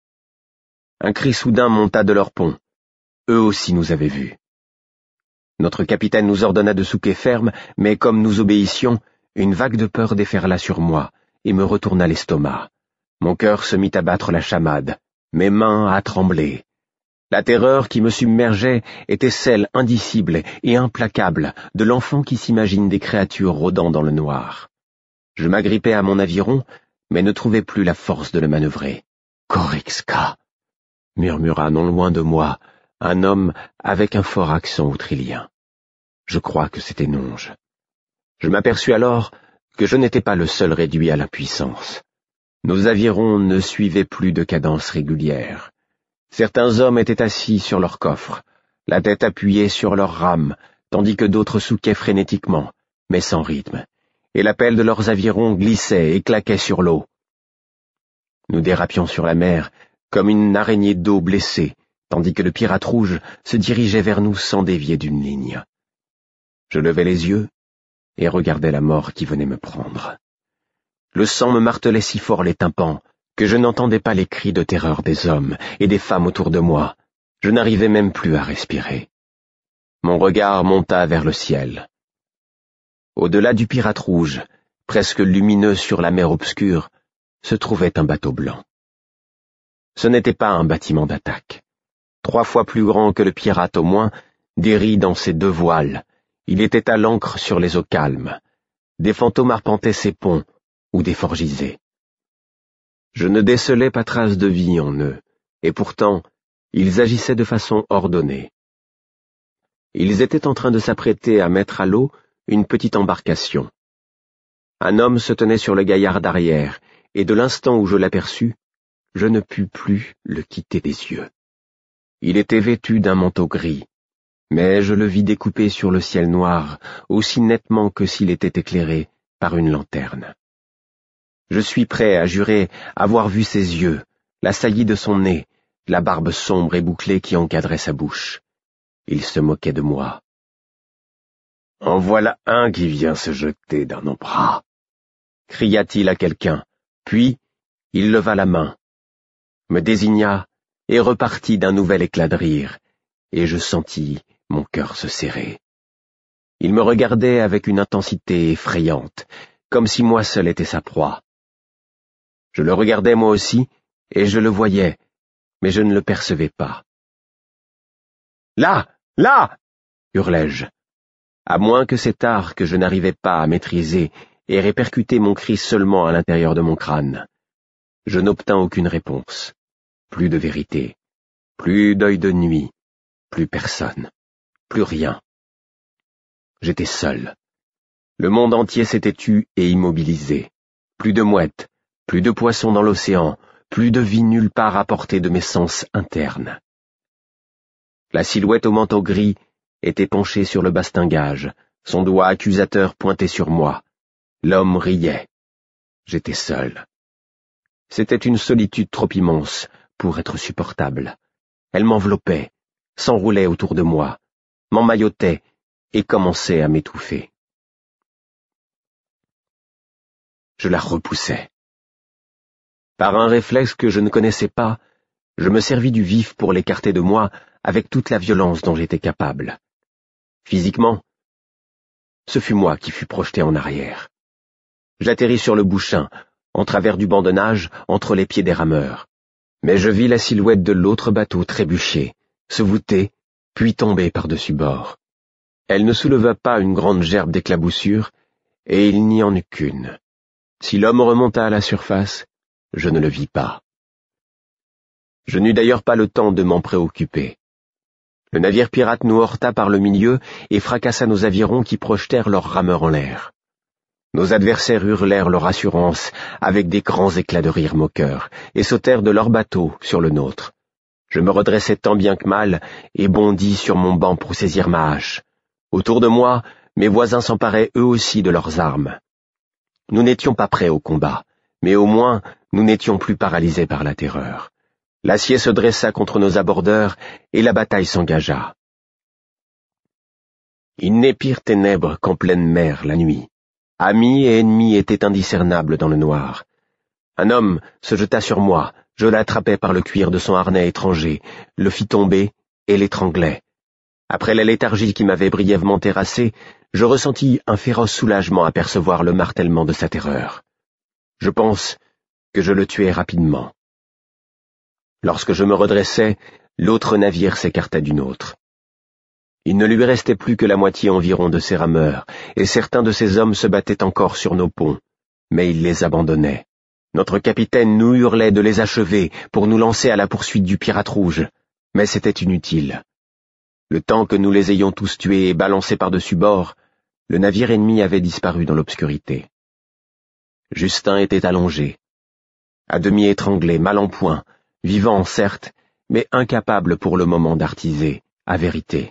Speaker 1: Un cri soudain monta de leur pont. Eux aussi nous avaient vus. Notre capitaine nous ordonna de souquer ferme, mais comme nous obéissions, une vague de peur déferla sur moi et me retourna l'estomac. Mon cœur se mit à battre la chamade, mes mains à trembler. La terreur qui me submergeait était celle indicible et implacable de l'enfant qui s'imagine des créatures rôdant dans le noir. Je m'agrippai à mon aviron, mais ne trouvai plus la force de le manœuvrer. « Corixca !» murmura non loin de moi un homme avec un fort accent outrilien. Je crois que c'était Nonge. Je m'aperçus alors que je n'étais pas le seul réduit à l'impuissance. Nos avirons ne suivaient plus de cadence régulière. Certains hommes étaient assis sur leur coffre, la tête appuyée sur leurs rames, tandis que d'autres souquaient frénétiquement, mais sans rythme, et la pelle de leurs avirons glissait et claquait sur l'eau. Nous dérapions sur la mer comme une araignée d'eau blessée, tandis que le pirate rouge se dirigeait vers nous sans dévier d'une ligne. Je levai les yeux et regardais la mort qui venait me prendre. Le sang me martelait si fort les tympans que je n'entendais pas les cris de terreur des hommes et des femmes autour de moi. Je n'arrivais même plus à respirer. Mon regard monta vers le ciel. Au-delà du pirate rouge, presque lumineux sur la mer obscure, se trouvait un bateau blanc. Ce n'était pas un bâtiment d'attaque. 3 fois plus grand que le pirate au moins, déri dans ses 2 voiles, il était à l'ancre sur les eaux calmes. Des fantômes arpentaient ses ponts, ou des forgisés. Je ne décelais pas trace de vie en eux, et pourtant, ils agissaient de façon ordonnée. Ils étaient en train de s'apprêter à mettre à l'eau une petite embarcation. Un homme se tenait sur le gaillard d'arrière, et de l'instant où je l'aperçus, je ne pus plus le quitter des yeux. Il était vêtu d'un manteau gris, mais je le vis découpé sur le ciel noir, aussi nettement que s'il était éclairé par une lanterne. Je suis prêt à jurer avoir vu ses yeux, la saillie de son nez, la barbe sombre et bouclée qui encadrait sa bouche. Il se moquait de moi. « En voilà un qui vient se jeter dans nos bras !» cria-t-il à quelqu'un, puis il leva la main, me désigna et repartit d'un nouvel éclat de rire, et je sentis mon cœur se serrer. Il me regardait avec une intensité effrayante, comme si moi seul étais sa proie. Je le regardais moi aussi, et je le voyais, mais je ne le percevais pas. « Là! Là !» hurlai-je, à moins que cet art que je n'arrivais pas à maîtriser ait répercuté mon cri seulement à l'intérieur de mon crâne. Je n'obtins aucune réponse. Plus de vérité, plus d'œil de nuit, plus personne, plus rien. J'étais seul. Le monde entier s'était tu et immobilisé. Plus de mouettes, plus de poissons dans l'océan, plus de vie nulle part à portée de mes sens internes. La silhouette au manteau gris était penchée sur le bastingage, son doigt accusateur pointé sur moi. L'homme riait. J'étais seul. C'était une solitude trop immense pour être supportable. Elle m'enveloppait, s'enroulait autour de moi, m'emmaillotait et commençait à m'étouffer. Je la repoussai. Par un réflexe que je ne connaissais pas, je me servis du vif pour l'écarter de moi avec toute la violence dont j'étais capable. Physiquement, ce fut moi qui fus projeté en arrière. J'atterris sur le bouchin, en travers du banc de nage, entre les pieds des rameurs. Mais je vis la silhouette de l'autre bateau trébucher, se voûter, puis tomber par-dessus bord. Elle ne souleva pas une grande gerbe d'éclaboussures, et il n'y en eut qu'une. Si l'homme remonta à la surface, je ne le vis pas. Je n'eus d'ailleurs pas le temps de m'en préoccuper. Le navire pirate nous heurta par le milieu et fracassa nos avirons qui projetèrent leurs rameurs en l'air. Nos adversaires hurlèrent leur assurance avec des grands éclats de rire moqueurs et sautèrent de leur bateau sur le nôtre. Je me redressai tant bien que mal et bondis sur mon banc pour saisir ma hache. Autour de moi, mes voisins s'emparaient eux aussi de leurs armes. Nous n'étions pas prêts au combat, mais au moins nous n'étions plus paralysés par la terreur. L'acier se dressa contre nos abordeurs et la bataille s'engagea. Il n'est pire ténèbres qu'en pleine mer la nuit. Amis et ennemis étaient indiscernables dans le noir. Un homme se jeta sur moi, je l'attrapai par le cuir de son harnais étranger, le fis tomber et l'étranglai. Après la léthargie qui m'avait brièvement terrassé, je ressentis un féroce soulagement à percevoir le martèlement de sa terreur. Je pense que je le tuai rapidement. Lorsque je me redressai, l'autre navire s'écarta du nôtre. Il ne lui restait plus que la moitié environ de ses rameurs, et certains de ses hommes se battaient encore sur nos ponts, mais il les abandonnait. Notre capitaine nous hurlait de les achever pour nous lancer à la poursuite du pirate rouge, mais c'était inutile. Le temps que nous les ayons tous tués et balancés par-dessus bord, le navire ennemi avait disparu dans l'obscurité. Justin était allongé, à demi étranglé, mal en point, vivant certes, mais incapable pour le moment d'artiser, à vérité.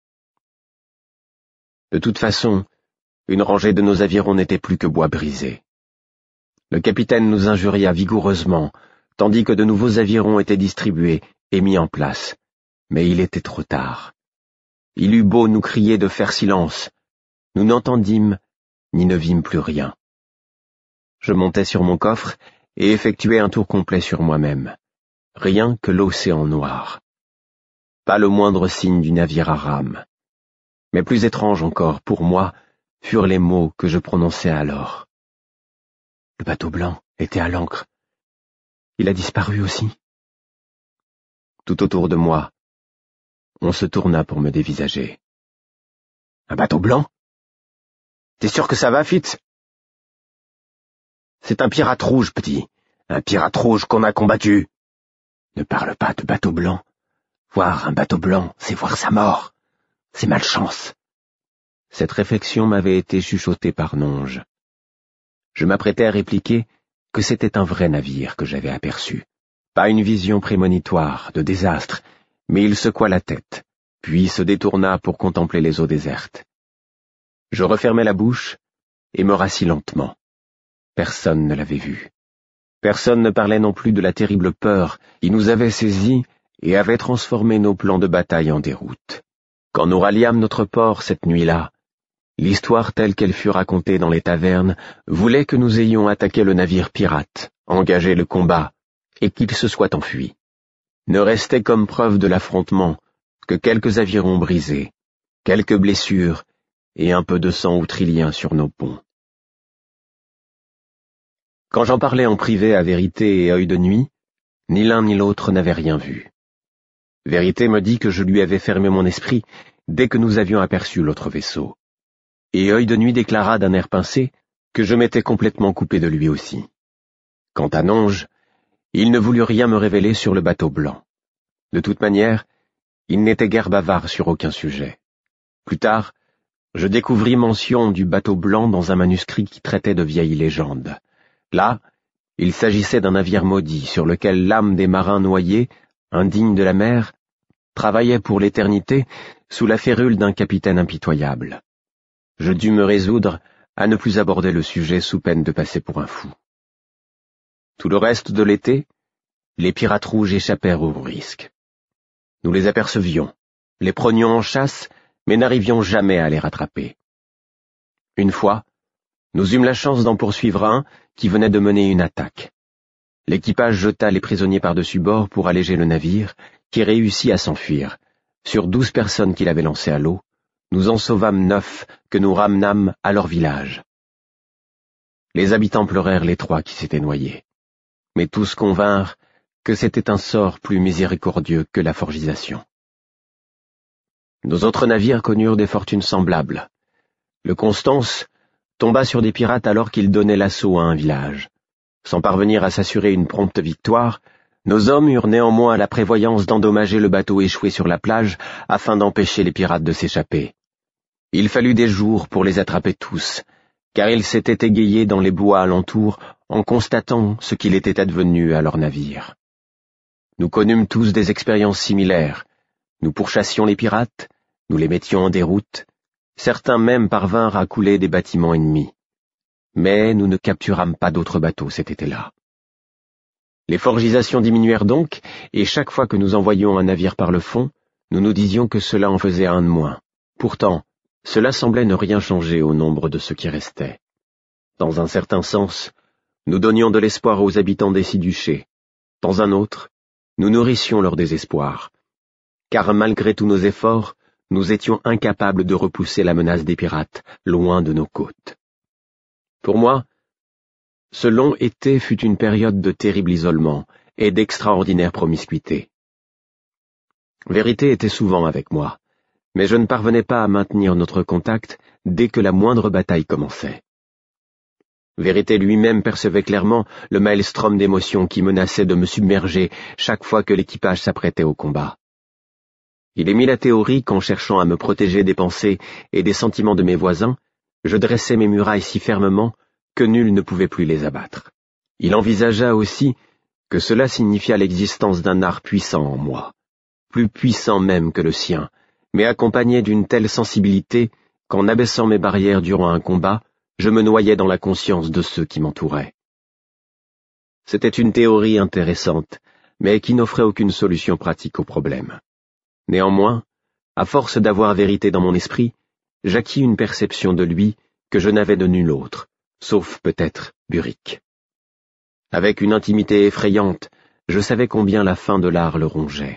Speaker 1: De toute façon, une rangée de nos avirons n'était plus que bois brisé. Le capitaine nous injuria vigoureusement, tandis que de nouveaux avirons étaient distribués et mis en place. Mais il était trop tard. Il eut beau nous crier de faire silence, nous n'entendîmes ni ne vîmes plus rien. Je montai sur mon coffre et effectuai un tour complet sur moi-même. Rien que l'océan noir. Pas le moindre signe du navire à rame. Mais plus étrange encore, pour moi, furent les mots que je prononçai alors. Le bateau blanc était à l'ancre. Il a disparu aussi. Tout autour de moi, on se tourna pour me dévisager. Un bateau blanc? T'es sûr que ça va, Fitz? C'est un pirate rouge, petit. Un pirate rouge qu'on a combattu. Ne parle pas de bateau blanc. Voir un bateau blanc, c'est voir sa mort. C'est malchance. Cette réflexion m'avait été chuchotée par Nonge. Je m'apprêtais à répliquer que c'était un vrai navire que j'avais aperçu. Pas une vision prémonitoire de désastre, mais il secoua la tête, puis se détourna pour contempler les eaux désertes. Je refermai la bouche et me rassis lentement. Personne ne l'avait vu. Personne ne parlait non plus de la terrible peur qui nous avait saisis et avait transformé nos plans de bataille en déroute. Quand nous ralliâmes notre port cette nuit-là, l'histoire telle qu'elle fut racontée dans les tavernes voulait que nous ayons attaqué le navire pirate, engagé le combat, et qu'il se soit enfui. Ne restait comme preuve de l'affrontement que quelques avirons brisés, quelques blessures et un peu de sang outrilien sur nos ponts. Quand j'en parlais en privé à Vérité et Œil de Nuit, ni l'un ni l'autre n'avaient rien vu. Vérité me dit que je lui avais fermé mon esprit dès que nous avions aperçu l'autre vaisseau. Et Œil de Nuit déclara d'un air pincé que je m'étais complètement coupé de lui aussi. Quant à Nonge, il ne voulut rien me révéler sur le bateau blanc. De toute manière, il n'était guère bavard sur aucun sujet. Plus tard, je découvris mention du bateau blanc dans un manuscrit qui traitait de vieilles légendes. Là, il s'agissait d'un navire maudit sur lequel l'âme des marins noyés, indignes de la mer, travaillait pour l'éternité sous la férule d'un capitaine impitoyable. Je dus me résoudre à ne plus aborder le sujet sous peine de passer pour un fou. Tout le reste de l'été, les pirates rouges échappèrent au risque. Nous les apercevions, les prenions en chasse, mais n'arrivions jamais à les rattraper. Une fois, nous eûmes la chance d'en poursuivre un qui venait de mener une attaque. L'équipage jeta les prisonniers par-dessus bord pour alléger le navire, qui réussit à s'enfuir. Sur 12 personnes qu'il avait lancées à l'eau, nous en sauvâmes 9 que nous ramenâmes à leur village. Les habitants pleurèrent les 3 qui s'étaient noyés, mais tous convinrent que c'était un sort plus miséricordieux que la forgisation. Nos autres navires connurent des fortunes semblables. Le Constance tomba sur des pirates alors qu'ils donnaient l'assaut à un village. Sans parvenir à s'assurer une prompte victoire, nos hommes eurent néanmoins la prévoyance d'endommager le bateau échoué sur la plage afin d'empêcher les pirates de s'échapper. Il fallut des jours pour les attraper tous, car ils s'étaient égayés dans les bois alentours en constatant ce qu'il était advenu à leur navire. Nous connûmes tous des expériences similaires. Nous pourchassions les pirates, nous les mettions en déroute. Certains même parvinrent à couler des bâtiments ennemis. mais nous ne capturâmes pas d'autres bateaux cet été-là. Les forgisations diminuèrent donc, et chaque fois que nous envoyions un navire par le fond, nous nous disions que cela en faisait un de moins. Pourtant, cela semblait ne rien changer au nombre de ceux qui restaient. Dans un certain sens, nous donnions de l'espoir aux habitants des six duchés. Dans un autre, nous nourrissions leur désespoir. Car malgré tous nos efforts, nous étions incapables de repousser la menace des pirates, loin de nos côtes. Pour moi, ce long été fut une période de terrible isolement et d'extraordinaire promiscuité. Vérité était souvent avec moi, mais je ne parvenais pas à maintenir notre contact dès que la moindre bataille commençait. Vérité lui-même percevait clairement le maelstrom d'émotions qui menaçait de me submerger chaque fois que l'équipage s'apprêtait au combat. Il émit la théorie qu'en cherchant à me protéger des pensées et des sentiments de mes voisins, je dressais mes murailles si fermement que nul ne pouvait plus les abattre. Il envisagea aussi que cela signifiât l'existence d'un art puissant en moi, plus puissant même que le sien, mais accompagné d'une telle sensibilité qu'en abaissant mes barrières durant un combat, je me noyais dans la conscience de ceux qui m'entouraient. C'était une théorie intéressante, mais qui n'offrait aucune solution pratique au problème. Néanmoins, à force d'avoir vérité dans mon esprit, j'acquis une perception de lui que je n'avais de nul autre, sauf peut-être Burick. Avec une intimité effrayante, je savais combien la fin de l'art le rongeait.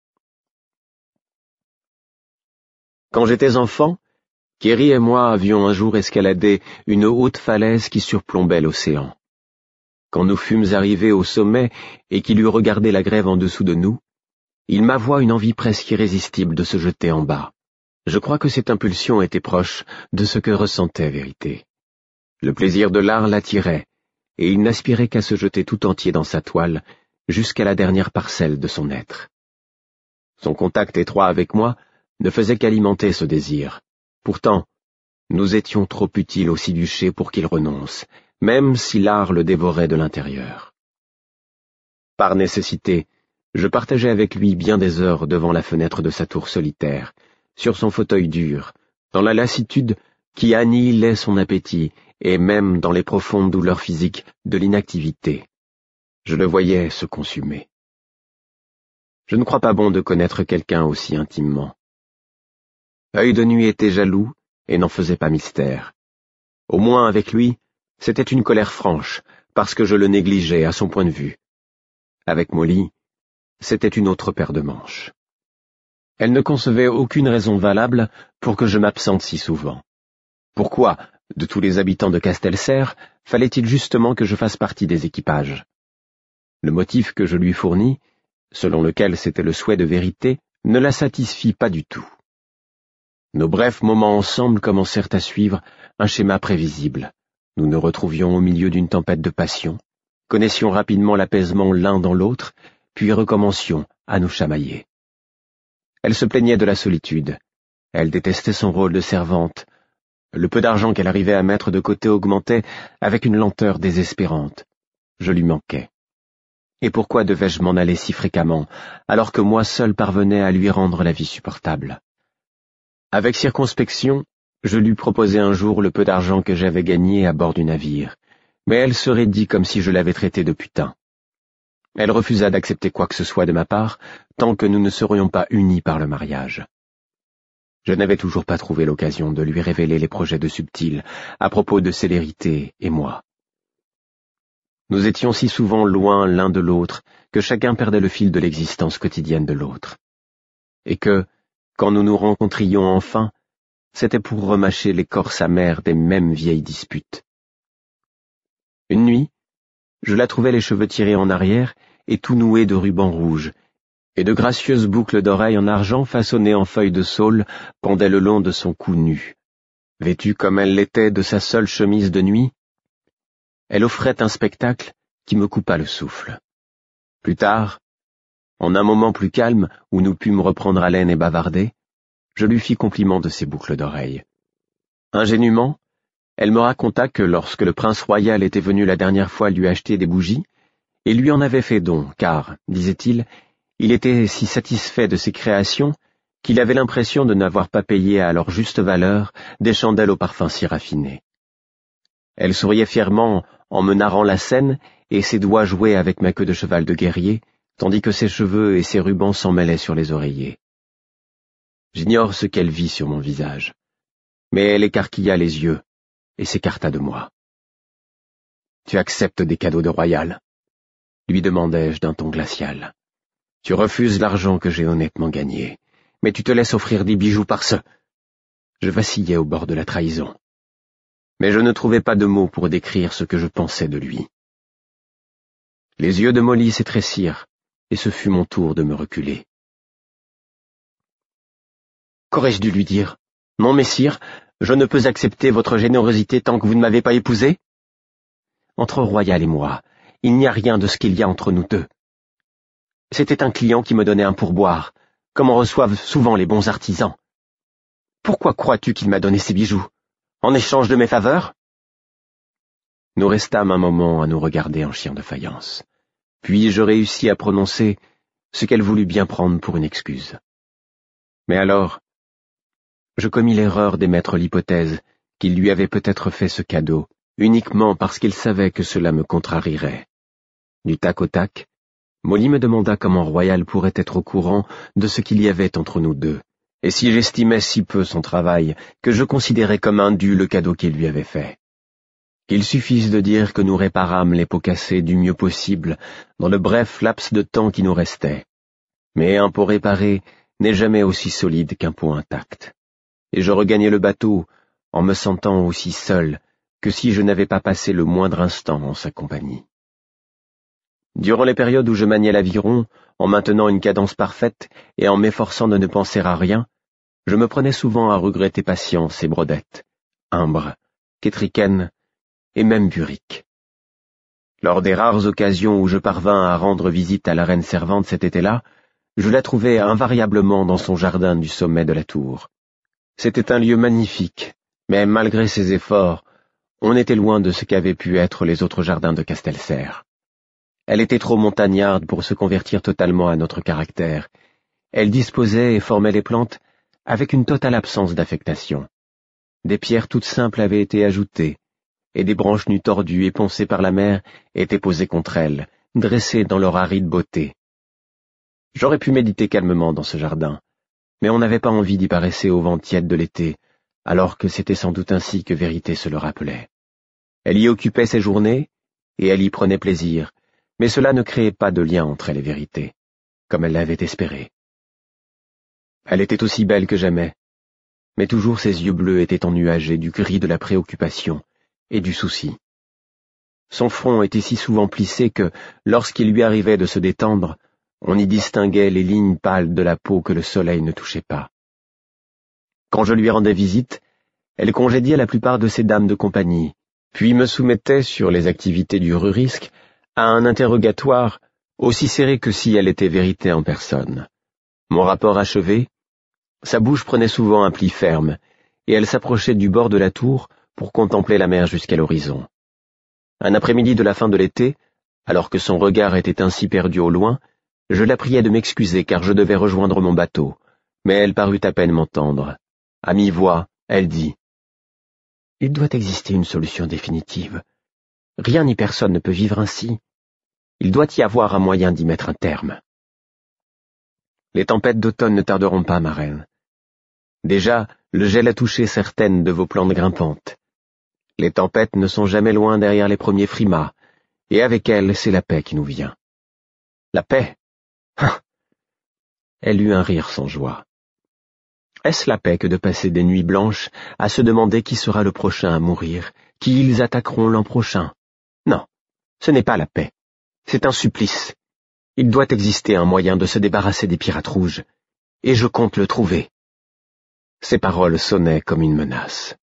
Speaker 1: Quand j'étais enfant, Kéry et moi avions un jour escaladé une haute falaise qui surplombait l'océan. Quand nous fûmes arrivés au sommet et qu'il eut regardé la grève en dessous de nous, il m'avoua une envie presque irrésistible de se jeter en bas. Je crois que cette impulsion était proche de ce que ressentait Vérité. Le plaisir de l'art l'attirait, et il n'aspirait qu'à se jeter tout entier dans sa toile, jusqu'à la dernière parcelle de son être. Son contact étroit avec moi ne faisait qu'alimenter ce désir. Pourtant, nous étions trop utiles au six-duché pour qu'il renonce, même si l'art le dévorait de l'intérieur. Par nécessité, je partageais avec lui bien des heures devant la fenêtre de sa tour solitaire, sur son fauteuil dur, dans la lassitude qui annihilait son appétit et même dans les profondes douleurs physiques de l'inactivité. Je le voyais se consumer. Je ne crois pas bon de connaître quelqu'un aussi intimement. Œil de Nuit était jaloux et n'en faisait pas mystère. Au moins avec lui, c'était une colère franche, parce que je le négligeais à son point de vue. Avec Molly, c'était une autre paire de manches. Elle ne concevait aucune raison valable pour que je m'absente si souvent. Pourquoi, de tous les habitants de Castelserre, fallait-il justement que je fasse partie des équipages? Le motif que je lui fournis, selon lequel c'était le souhait de Vérité, ne la satisfit pas du tout. Nos brefs moments ensemble commencèrent à suivre un schéma prévisible. Nous nous retrouvions au milieu d'une tempête de passion, connaissions rapidement l'apaisement l'un dans l'autre, puis recommencions à nous chamailler. Elle se plaignait de la solitude. Elle détestait son rôle de servante. Le peu d'argent qu'elle arrivait à mettre de côté augmentait avec une lenteur désespérante. Je lui manquais. Et pourquoi devais-je m'en aller si fréquemment, alors que moi seul parvenais à lui rendre la vie supportable? Avec circonspection, je lui proposai un jour le peu d'argent que j'avais gagné à bord du navire, mais elle se raidit comme si je l'avais traité de putain. Elle refusa d'accepter quoi que ce soit de ma part, tant que nous ne serions pas unis par le mariage. Je n'avais toujours pas trouvé l'occasion de lui révéler les projets de Subtil à propos de Célérité et moi. Nous étions si souvent loin l'un de l'autre que chacun perdait le fil de l'existence quotidienne de l'autre. Et que, quand nous nous rencontrions enfin, c'était pour remâcher l'écorce amère des mêmes vieilles disputes. Une nuit, je la trouvais les cheveux tirés en arrière et tout noués de rubans rouges, et de gracieuses boucles d'oreilles en argent façonnées en feuilles de saule pendaient le long de son cou nu. Vêtue comme elle l'était de sa seule chemise de nuit, elle offrait un spectacle qui me coupa le souffle. Plus tard, en un moment plus calme où nous pûmes reprendre haleine et bavarder, je lui fis compliment de ses boucles d'oreilles. Ingénument, elle me raconta que lorsque le prince royal était venu la dernière fois lui acheter des bougies, il lui en avait fait don, car, disait-il, il était si satisfait de ses créations qu'il avait l'impression de n'avoir pas payé à leur juste valeur des chandelles au parfum si raffiné. Elle souriait fièrement en me narrant la scène, et ses doigts jouaient avec ma queue de cheval de guerrier, tandis que ses cheveux et ses rubans s'en mêlaient sur les oreillers. J'ignore ce qu'elle vit sur mon visage, mais elle écarquilla les yeux et s'écarta de moi. « Tu acceptes des cadeaux de Royal ?» lui demandai-je d'un ton glacial. « Tu refuses l'argent que j'ai honnêtement gagné, mais tu te laisses offrir des bijoux par ce... » Je vacillais au bord de la trahison, mais je ne trouvais pas de mots pour décrire ce que je pensais de lui. Les yeux de Molly s'étrécirent, et ce fut mon tour de me reculer. Qu'aurais-je dû lui dire? Non, messire, je ne peux accepter votre générosité tant que vous ne m'avez pas épousé. Entre Royal et moi, il n'y a rien de ce qu'il y a entre nous deux. C'était un client qui me donnait un pourboire, comme en reçoivent souvent les bons artisans. Pourquoi crois-tu qu'il m'a donné ces bijoux? En échange de mes faveurs? Nous restâmes un moment à nous regarder en chien de faïence. Puis je réussis à prononcer ce qu'elle voulut bien prendre pour une excuse. Mais alors, je commis l'erreur d'émettre l'hypothèse qu'il lui avait peut-être fait ce cadeau, uniquement parce qu'il savait que cela me contrarierait. Du tac au tac, Molly me demanda comment Royal pourrait être au courant de ce qu'il y avait entre nous deux, et si j'estimais si peu son travail que je considérais comme indu le cadeau qu'il lui avait fait. Qu'il suffise de dire que nous réparâmes les pots cassés du mieux possible dans le bref laps de temps qui nous restait. Mais un pot réparé n'est jamais aussi solide qu'un pot intact. Et je regagnai le bateau en me sentant aussi seul que si je n'avais pas passé le moindre instant en sa compagnie. Durant les périodes où je maniais l'aviron, en maintenant une cadence parfaite et en m'efforçant de ne penser à rien, je me prenais souvent à regretter Patience et Brodette, Imbre, Kétriken et même Buric. Lors des rares occasions où je parvins à rendre visite à la reine servante cet été-là, je la trouvais invariablement dans son jardin du sommet de la tour. C'était un lieu magnifique, mais malgré ses efforts, on était loin de ce qu'avaient pu être les autres jardins de Castelserre. Elle était trop montagnarde pour se convertir totalement à notre caractère. Elle disposait et formait les plantes avec une totale absence d'affectation. Des pierres toutes simples avaient été ajoutées, et des branches nues tordues et poncées par la mer étaient posées contre elle, dressées dans leur aride beauté. J'aurais pu méditer calmement dans ce jardin, mais on n'avait pas envie d'y paresser au vent tiède de l'été, alors que c'était sans doute ainsi que Vérité se le rappelait. Elle y occupait ses journées, et elle y prenait plaisir, mais cela ne créait pas de lien entre elle et Vérité, comme elle l'avait espéré. Elle était aussi belle que jamais, mais toujours ses yeux bleus étaient ennuagés du gris de la préoccupation et du souci. Son front était si souvent plissé que, lorsqu'il lui arrivait de se détendre, on y distinguait les lignes pâles de la peau que le soleil ne touchait pas. Quand je lui rendais visite, elle congédiait la plupart de ses dames de compagnie, puis me soumettait sur les activités du Rurisque à un interrogatoire aussi serré que si elle était Vérité en personne. Mon rapport achevé, sa bouche prenait souvent un pli ferme, et elle s'approchait du bord de la tour pour contempler la mer jusqu'à l'horizon. Un après-midi de la fin de l'été, alors que son regard était ainsi perdu au loin, je la priai de m'excuser car je devais rejoindre mon bateau, mais elle parut à peine m'entendre. À mi-voix, elle dit « Il doit exister une solution définitive. Rien ni personne ne peut vivre ainsi. Il doit y avoir un moyen d'y mettre un terme. » Les tempêtes d'automne ne tarderont pas, ma reine. Déjà, le gel a touché certaines de vos plantes grimpantes. Les tempêtes ne sont jamais loin derrière les premiers frimas, et avec elles, c'est la paix qui nous vient. La paix? Ah! Elle eut un rire sans joie. Est-ce la paix que de passer des nuits blanches à se demander qui sera le prochain à mourir, qui ils attaqueront l'an prochain? Non, ce n'est pas la paix. C'est un supplice. Il doit exister un moyen de se débarrasser des pirates rouges, et je compte le trouver. Ces paroles sonnaient comme une menace.